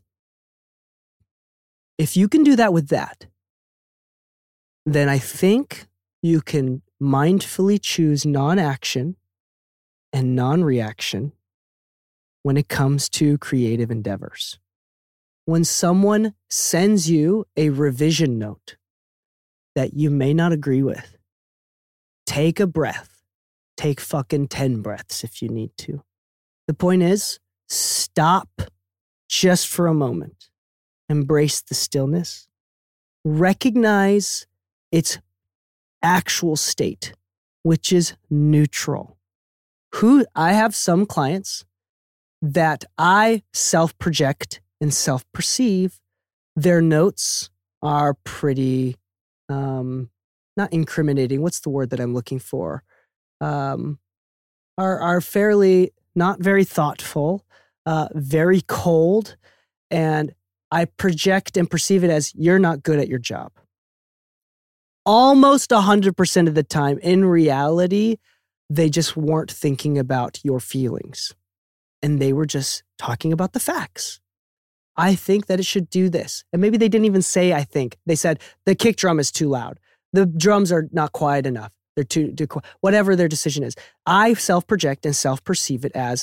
If you can do that with that, then I think you can mindfully choose non-action and non-reaction when it comes to creative endeavors. When someone sends you a revision note that you may not agree with, take a breath. Take fucking 10 breaths if you need to. The point is, stop just for a moment. Embrace the stillness. Recognize its actual state, which is neutral. I have some clients that I self-project and self-perceive. Their notes are pretty, not incriminating. What's the word that I'm looking for? Are fairly not very thoughtful, very cold, and I project and perceive it as you're not good at your job. Almost 100% of the time, in reality, they just weren't thinking about your feelings. And they were just talking about the facts. I think that it should do this. And maybe they didn't even say, I think. They said, the kick drum is too loud. The drums are not quiet enough. They're too quiet. Whatever their decision is. I self-project and self-perceive it as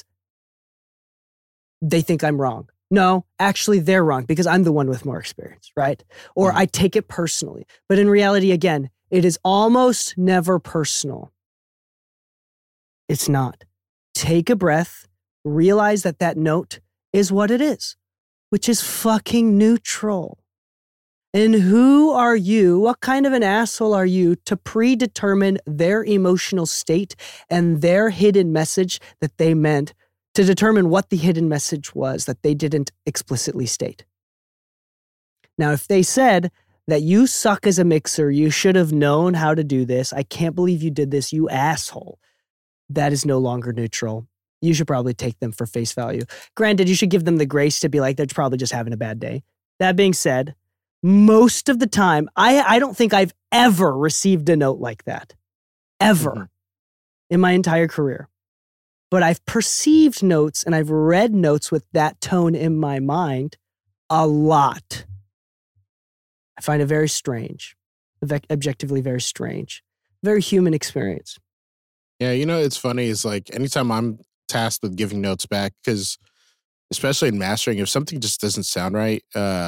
they think I'm wrong. No, actually, they're wrong because I'm the one with more experience, right? Or I take it personally. But in reality, again, it is almost never personal. It's not. Take a breath. Realize that that note is what it is, which is fucking neutral. And who are you? What kind of an asshole are you to predetermine their emotional state and their hidden message that they meant, to determine what the hidden message was that they didn't explicitly state? Now, if they said that you suck as a mixer, you should have known how to do this, I can't believe you did this, you asshole, that is no longer neutral. You should probably take them for face value. Granted, you should give them the grace to be like, they're probably just having a bad day. That being said, most of the time, I don't think I've ever received a note like that. Ever. In my entire career. But I've perceived notes and I've read notes with that tone in my mind a lot. I find it very strange. Objectively very strange. Very human experience. Yeah, you know, it's funny. It's like anytime I'm tasked with giving notes back, because especially in mastering, if something just doesn't sound right,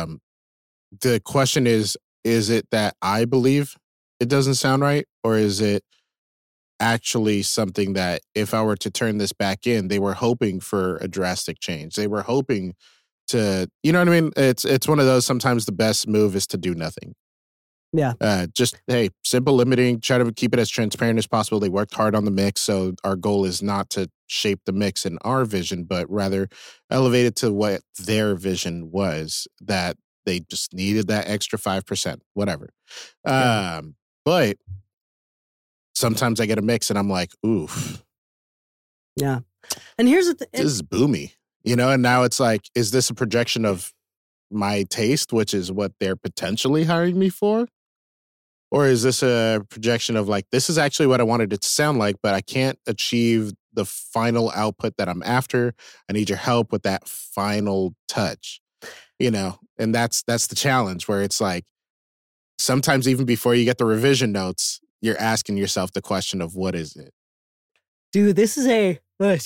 the question is it that I believe it doesn't sound right? Or is it actually something that if I were to turn this back in, they were hoping for a drastic change. They were hoping to, you know what I mean? It's one of those, sometimes the best move is to do nothing. Yeah. Just, hey, simple limiting, try to keep it as transparent as possible. They worked hard on the mix. So our goal is not to shape the mix in our vision, but rather elevate it to what their vision was, that they just needed that extra 5%, whatever. Yeah. But sometimes I get a mix and I'm like, oof. Yeah. And here's the thing. This is boomy, you know? And now it's like, is this a projection of my taste, which is what they're potentially hiring me for? Or is this a projection of like, this is actually what I wanted it to sound like, but I can't achieve the final output that I'm after. I need your help with that final touch, you know? And that's the challenge, where it's like, sometimes even before you get the revision notes, you're asking yourself the question of what is it? Dude, this is a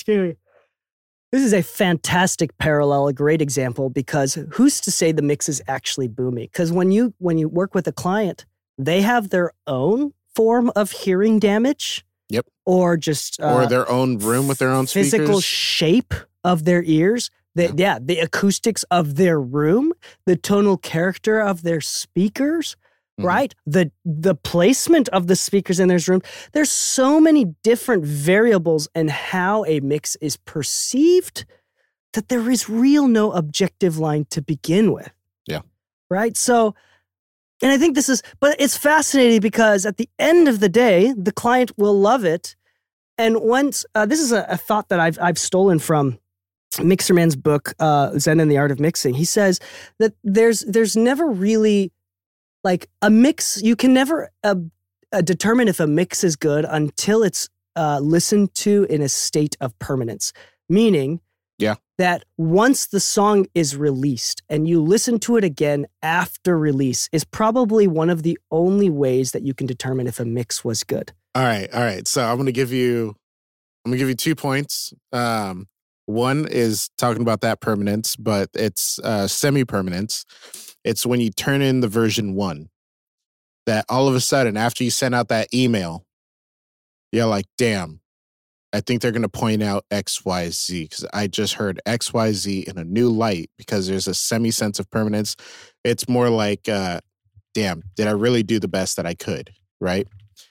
fantastic parallel, a great example, because who's to say the mix is actually boomy? Because when you work with a client, they have their own form of hearing damage. Yep. Or just or their own room with their own speakers. Physical shape of their ears. The acoustics of their room, the tonal character of their speakers. Right? The placement of the speakers in their room. There's so many different variables in how a mix is perceived that there is no objective line to begin with. Yeah. Right? So, and I think but it's fascinating because at the end of the day, the client will love it And once this is a thought that I've stolen from Mixerman's book, Zen and the Art of Mixing. He says that there's never really like a mix. You can never determine if a mix is good until it's listened to in a state of permanence. Meaning, that once the song is released and you listen to it again after release is probably one of the only ways that you can determine if a mix was good. All right. So I'm gonna give you 2 points. One is talking about that permanence, but it's semi-permanence. It's when you turn in the version 1 that all of a sudden, after you send out that email, you're like, damn, I think they're going to point out XYZ because I just heard XYZ in a new light because there's a semi-sense of permanence. It's more like, damn, did I really do the best that I could, right?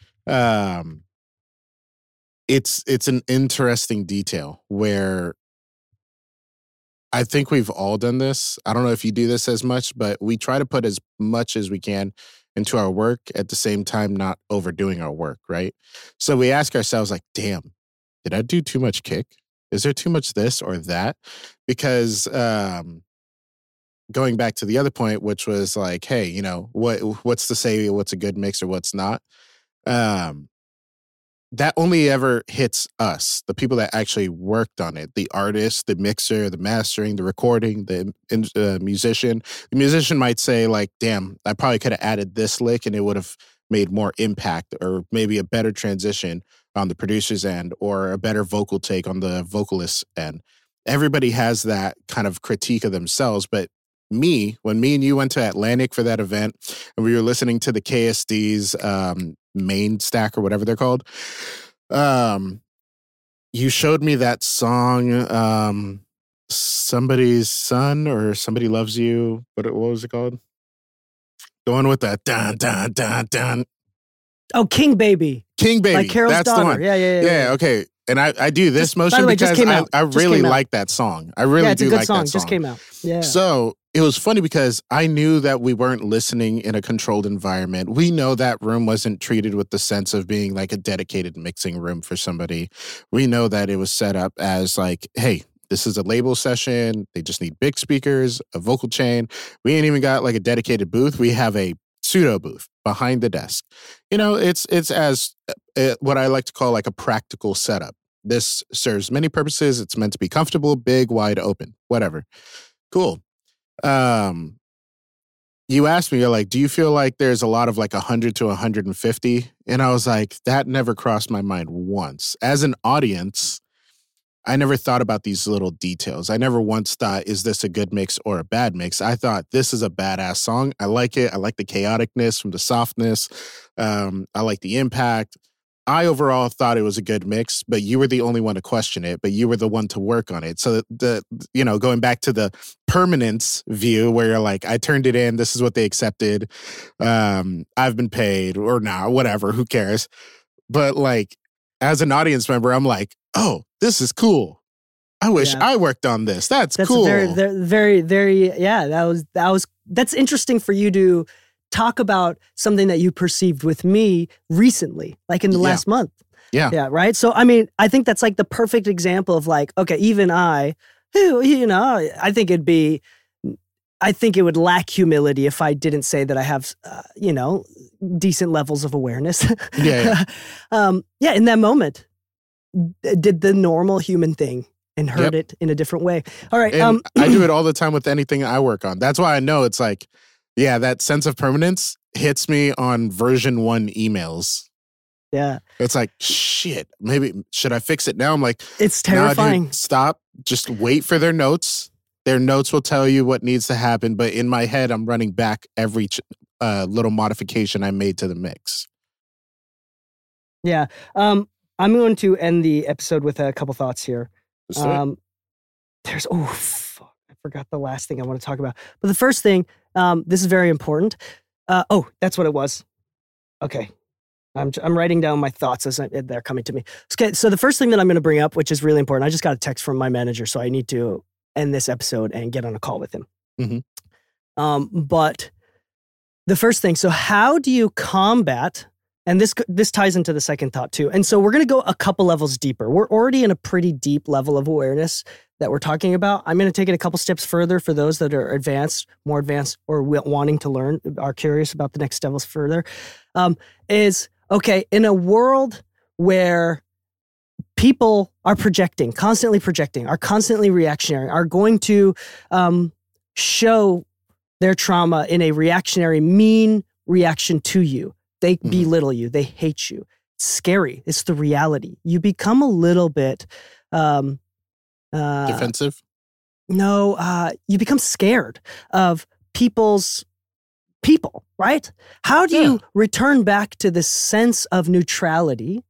It's an interesting detail where I think we've all done this. I don't know if you do this as much, but we try to put as much as we can into our work at the same time, not overdoing our work, right? So we ask ourselves like, damn, did I do too much kick? Is there too much this or that? Because going back to the other point, which was like, hey, you know, what's to say what's a good mix or what's not? That only ever hits us, the people that actually worked on it, the artist, the mixer, the mastering, the recording, the musician. The musician might say like, damn, I probably could have added this lick and it would have made more impact or maybe a better transition on the producer's end or a better vocal take on the vocalist's end. Everybody has that kind of critique of themselves, but when me and you went to Atlantic for that event and we were listening to the KSD's main stack or whatever they're called, you showed me that song, Somebody's Son or Somebody Loves You. What was it called? The one with the dun, dun, dun, dun. Oh, King Baby. King Baby. Like Carol's That's daughter. The one. Yeah. Okay. And I do this motion by the way, because I really like that song. I really do like that song. It's a good song. Just came out. Yeah. So it was funny because I knew that we weren't listening in a controlled environment. We know that room wasn't treated with the sense of being like a dedicated mixing room for somebody. We know that it was set up as like, hey, this is a label session. They just need big speakers, a vocal chain. We ain't even got like a dedicated booth. We have a pseudo booth behind the desk. You know, it's as what I like to call like a practical setup. This serves many purposes. It's meant to be comfortable, big, wide open, whatever. Cool. You asked me, you're like, do you feel like there's a lot of like 100 to 150? And I was like, that never crossed my mind once. As an audience, I never thought about these little details. I never once thought, is this a good mix or a bad mix? I thought, this is a badass song. I like it. I like the chaoticness from the softness. I like the impact. I overall thought it was a good mix, but you were the only one to question it, but you were the one to work on it. So going back to the permanence view where you're like, I turned it in, this is what they accepted. I've been paid or not, whatever, who cares? But like, as an audience member, I'm like, oh, this is cool. I wish I worked on this. That's cool. Very, very, yeah, that's interesting for you to talk about something that you perceived with me recently, like in the last month. Yeah, right? So, I mean, I think that's like the perfect example of like, okay, even I, you know, I think it would lack humility if I didn't say that I have, decent levels of awareness. Yeah. In that moment, did the normal human thing and heard it in a different way. All right. And I do it all the time with anything I work on. That's why I know it's like, yeah, that sense of permanence hits me on version 1 emails. Yeah. It's like, shit, maybe, should I fix it now? I'm like, it's terrifying. Nah, dude, stop. Just wait for their notes. Their notes will tell you what needs to happen. But in my head, I'm running back every little modification I made to the mix. Yeah. I'm going to end the episode with a couple thoughts here. I forgot the last thing I want to talk about. But the first thing, this is very important. That's what it was. Okay. I'm writing down my thoughts as they're coming to me. Okay, so the first thing that I'm going to bring up, which is really important, I just got a text from my manager, so I need to end this episode and get on a call with him. Mm-hmm. But the first thing, so how do you combat And this ties into the second thought too. And so we're going to go a couple levels deeper. We're already in a pretty deep level of awareness that we're talking about. I'm going to take it a couple steps further for those that are more advanced, or wanting to learn, are curious about the next levels further. In a world where people are constantly projecting, are constantly reactionary, are going to show their trauma in a reactionary, mean reaction to you. They belittle you. They hate you. It's scary. It's the reality. You become a little bit defensive. No, you become scared of people, right? How do you return back to this sense of neutrality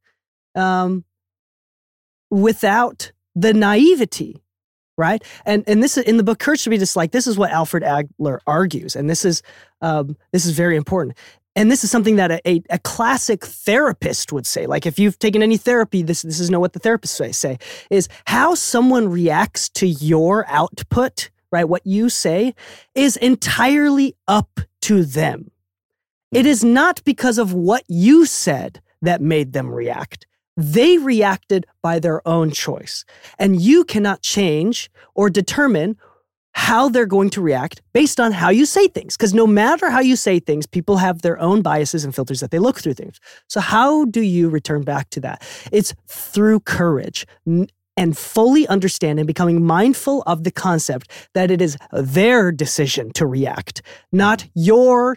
without the naivety, right? And this is in the book Courage to be Disliked. This is what Alfred Adler argues, and this is very important. And this is something that a classic therapist would say. Like if you've taken any therapy, this is what the therapists say is how someone reacts to your output, right? What you say is entirely up to them. It is not because of what you said that made them react. They reacted by their own choice. And you cannot change or determine how they're going to react based on how you say things. Because no matter how you say things, people have their own biases and filters that they look through things. So how do you return back to that? It's through courage and fully understand and becoming mindful of the concept that it is their decision to react, not your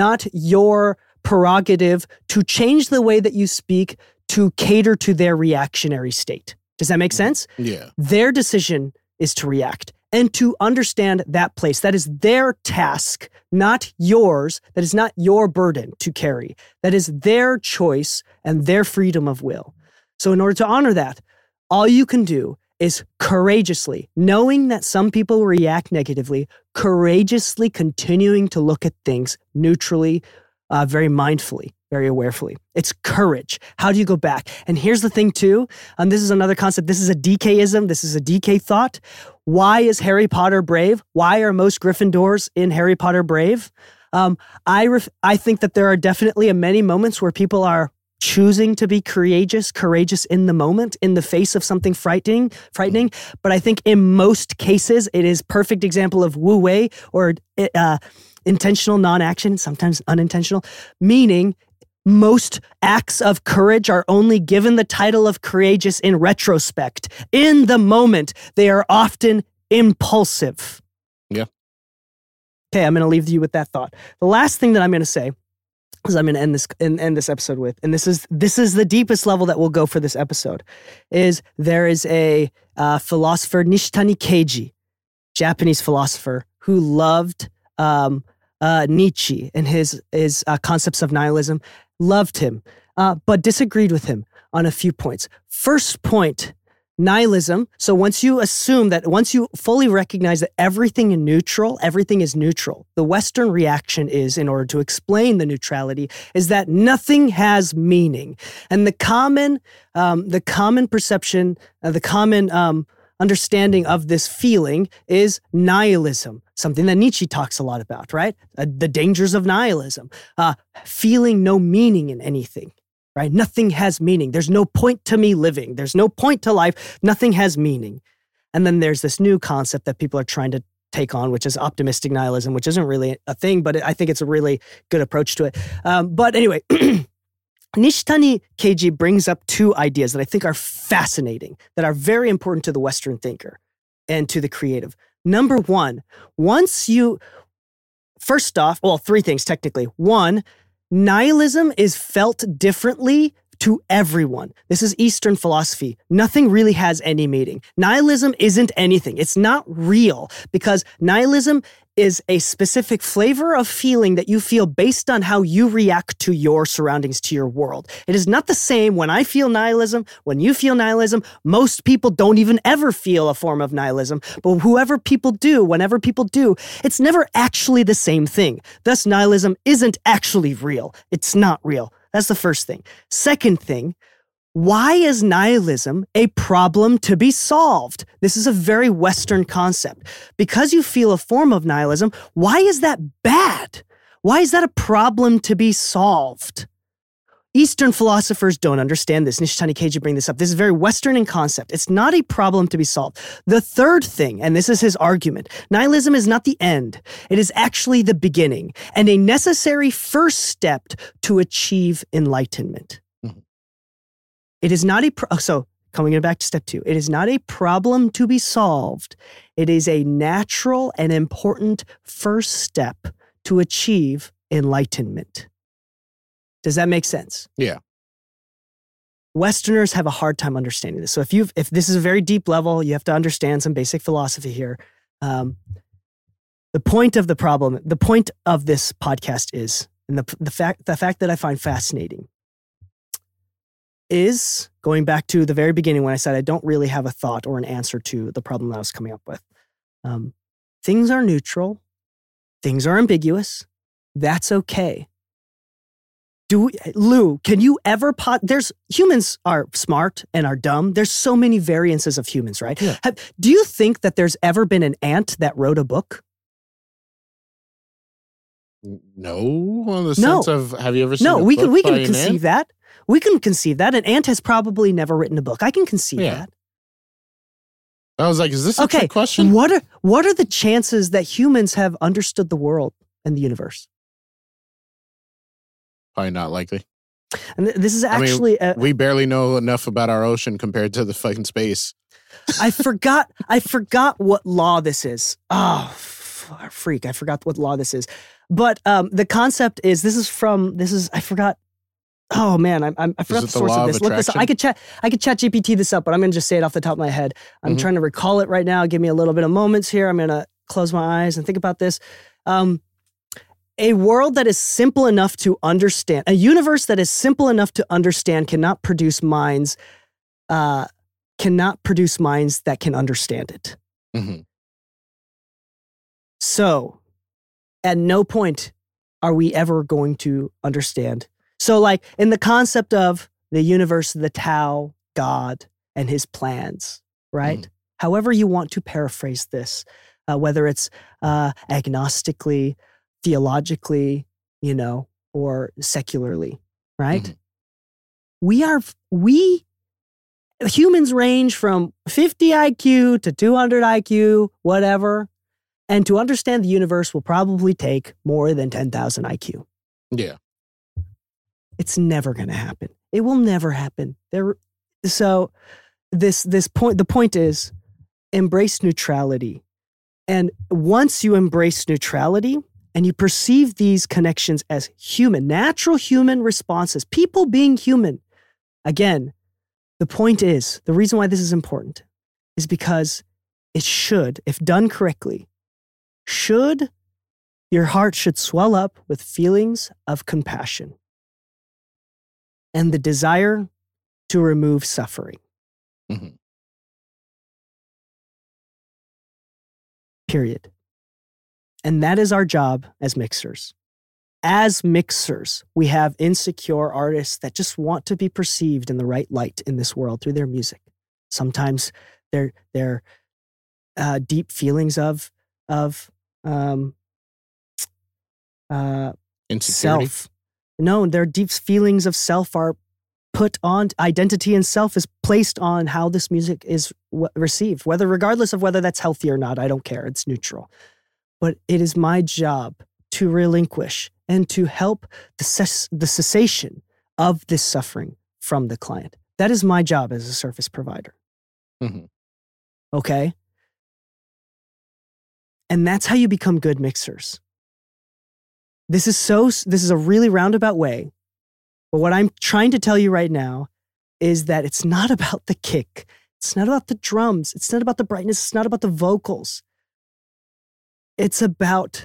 prerogative to change the way that you speak to cater to their reactionary state. Does that make sense? Yeah. Their decision is to react and to understand that place. That is their task, not yours. That is not your burden to carry. That is their choice and their freedom of will. So in order to honor that, all you can do is courageously, knowing that some people react negatively, courageously continuing to look at things neutrally, very mindfully, very awarefully. It's courage. How do you go back? And here's the thing too, and this is another concept. This is a DKism. This is a DK thought. Why is Harry Potter brave? Why are most Gryffindors in Harry Potter brave? I think that there are definitely many moments where people are choosing to be courageous in the moment, in the face of something frightening. But I think in most cases, it is perfect example of Wu Wei, or intentional non-action, sometimes unintentional, meaning most acts of courage are only given the title of courageous in retrospect. In the moment, they are often impulsive. Yeah. Okay, I'm going to leave you with that thought. The last thing that I'm going to say is I'm going to end this episode with, and this is the deepest level that we'll go for this episode, is there is a philosopher, Nishitani Keiji, Japanese philosopher, who loved Nietzsche and his concepts of nihilism, loved him, but disagreed with him on a few points. First point, nihilism. So once you fully recognize that everything is neutral, the Western reaction is, in order to explain the neutrality, is that nothing has meaning. And the common perception, the common understanding of this feeling is nihilism, something that Nietzsche talks a lot about, right? The dangers of nihilism, feeling no meaning in anything, right? Nothing has meaning. There's no point to me living. There's no point to life. Nothing has meaning. And then there's this new concept that people are trying to take on, which is optimistic nihilism, which isn't really a thing, but I think it's a really good approach to it. But anyway, Nishitani Keiji brings up two ideas that I think are fascinating, that are very important to the Western thinker and to the creative. Number one, three things technically. One, nihilism is felt differently to everyone. This is Eastern philosophy. Nothing really has any meaning. Nihilism isn't anything. It's not real, because nihilism is a specific flavor of feeling that you feel based on how you react to your surroundings, to your world. It is not the same when I feel nihilism, when you feel nihilism. Most people don't even ever feel a form of nihilism, but whenever people do, it's never actually the same thing. Thus, nihilism isn't actually real. It's not real. That's the first thing. Second thing, why is nihilism a problem to be solved? This is a very Western concept. Because you feel a form of nihilism, why is that bad? Why is that a problem to be solved? Eastern philosophers don't understand this. Nishitani Keiji bring this up. This is very Western in concept. It's not a problem to be solved. The third thing, and this is his argument, nihilism is not the end. It is actually the beginning and a necessary first step to achieve enlightenment. Mm-hmm. It is not so coming back to step 2, it is not a problem to be solved. It is a natural and important first step to achieve enlightenment. Does that make sense? Yeah. Westerners have a hard time understanding this. So if this is a very deep level, you have to understand some basic philosophy here. The point of this podcast is, and the fact that I find fascinating is going back to the very beginning when I said I don't really have a thought or an answer to the problem that I was coming up with. Things are neutral. Things are ambiguous. That's okay. Lou, can you ever humans are smart and are dumb. There's so many variances of humans, right? Yeah. Do you think that there's ever been an ant that wrote a book? No, on the sense of, have you ever seen we can conceive ant? that. We can conceive that. An ant has probably never written a book. I can conceive that. I was like, is this a trick question? What are the chances that humans have understood the world and the universe? Probably not likely. And this is actually... we barely know enough about our ocean compared to the fucking space. I forgot what law this is. Oh, freak. I forgot what law this is. But the concept is, I forgot. Oh man, I forgot the source of this. Look this up. I could chat GPT this up, but I'm going to just say it off the top of my head. I'm trying to recall it right now. Give me a little bit of moments here. I'm going to close my eyes and think about this. A world that is simple enough to understand, a universe that is simple enough to understand cannot produce minds that can understand it. Mm-hmm. So, at no point are we ever going to understand. So, like in the concept of the universe, the Tao, God, and his plans, right? Mm. However you want to paraphrase this, whether it's agnostically, theologically, or secularly, right? Mm-hmm. Humans range from 50 IQ to 200 IQ, whatever. And to understand the universe will probably take more than 10,000 IQ. Yeah. It's never going to happen. It will never happen. So the point is, embrace neutrality. And once you embrace neutrality and you perceive these connections as human, natural human responses, people being human, again, the point is, the reason why this is important is because it should, if done correctly, your heart should swell up with feelings of compassion and the desire to remove suffering. Mm-hmm. Period. And that is our job as mixers. As mixers, we have insecure artists that just want to be perceived in the right light in this world through their music. Sometimes they're deep feelings of insecurity. Self. No, their deep feelings of self are put on, identity and self is placed on how this music is received, regardless of whether that's healthy or not. I don't care. It's neutral. But it is my job to relinquish and to help the cessation of this suffering from the client. That is my job as a service provider. Mm-hmm. Okay? And that's how you become good mixers. This is a really roundabout way. But what I'm trying to tell you right now is that it's not about the kick. It's not about the drums. It's not about the brightness. It's not about the vocals. It's about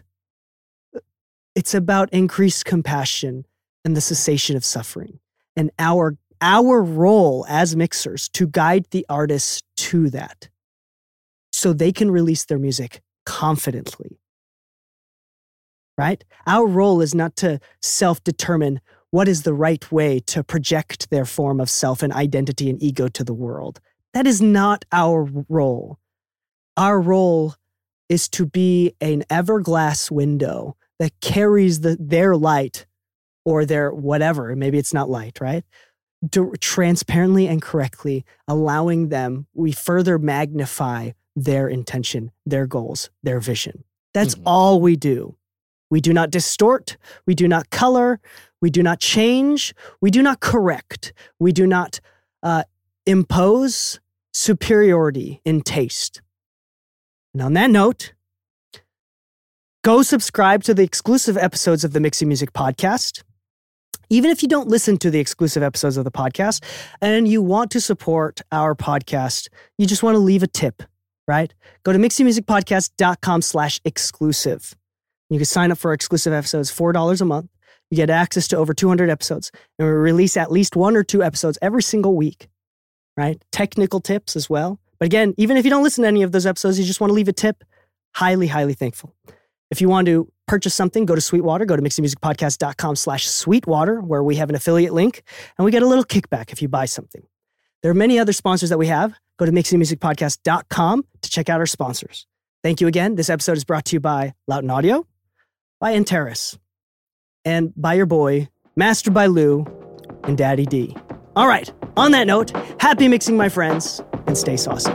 increased compassion and the cessation of suffering. And our role as mixers to guide the artists to that so they can release their music confidently. Right? Our role is not to self-determine what is the right way to project their form of self and identity and ego to the world. That is not our role. Our role is to be an everglass window that carries their light or their whatever, maybe it's not light, right? Transparently and correctly allowing them, we further magnify their intention, their goals, their vision. That's all we do. We do not distort. We do not color. We do not change. We do not correct. We do not impose superiority in taste. And on that note, go subscribe to the exclusive episodes of the Mixing Music Podcast. Even if you don't listen to the exclusive episodes of the podcast and you want to support our podcast, you just want to leave a tip, right? Go to mixingmusicpodcast.com/exclusive. You can sign up for exclusive episodes, $4 a month. You get access to over 200 episodes, and we release at least 1 or 2 episodes every single week, right? Technical tips as well. But again, even if you don't listen to any of those episodes, you just want to leave a tip, highly, highly thankful. If you want to purchase something, go to Sweetwater, go to mixingmusicpodcast.com/Sweetwater, where we have an affiliate link, and we get a little kickback if you buy something. There are many other sponsors that we have. Go to mixingmusicpodcast.com to check out our sponsors. Thank you again. This episode is brought to you by Loughton Audio, by Antares, and by your boy, Mastered by Lou and Daddy D. All right, on that note, happy mixing, my friends, and stay saucy.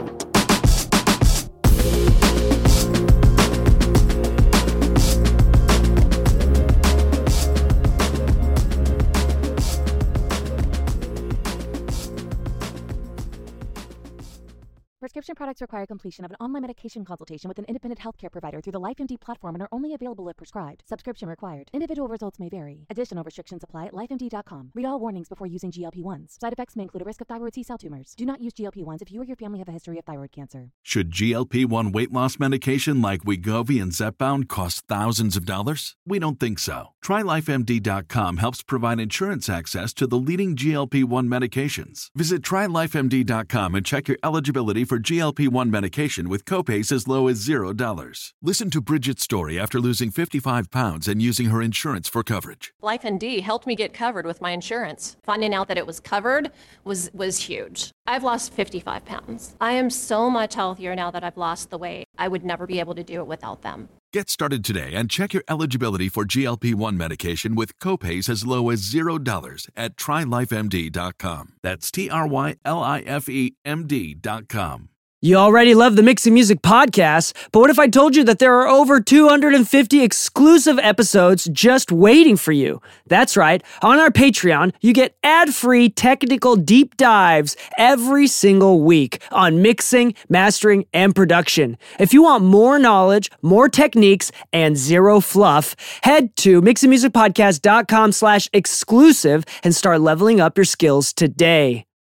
Prescription products require completion of an online medication consultation with an independent healthcare provider through the LifeMD platform and are only available if prescribed. Subscription required. Individual results may vary. Additional restrictions apply at lifemd.com. Read all warnings before using GLP-1s. Side effects may include a risk of thyroid C-cell tumors. Do not use GLP-1s if you or your family have a history of thyroid cancer. Should GLP-1 weight loss medication like Wegovy and Zepbound cost thousands of dollars? We don't think so. TryLifeMD.com helps provide insurance access to the leading GLP-1 medications. Visit TryLifeMD.com and check your eligibility for GLP-1 medication with copays as low as $0. Listen to Bridget's story after losing 55 pounds and using her insurance for coverage. LifeMD helped me get covered with my insurance. Finding out that it was covered was huge. I've lost 55 pounds. I am so much healthier now that I've lost the weight. I would never be able to do it without them. Get started today and check your eligibility for GLP-1 medication with copays as low as $0 at TryLifeMD.com. That's TryLifeMD.com. You already love the Mixing Music Podcast, but what if I told you that there are over 250 exclusive episodes just waiting for you? That's right. On our Patreon, you get ad-free technical deep dives every single week on mixing, mastering, and production. If you want more knowledge, more techniques, and zero fluff, head to mixingmusicpodcast.com/exclusive and start leveling up your skills today.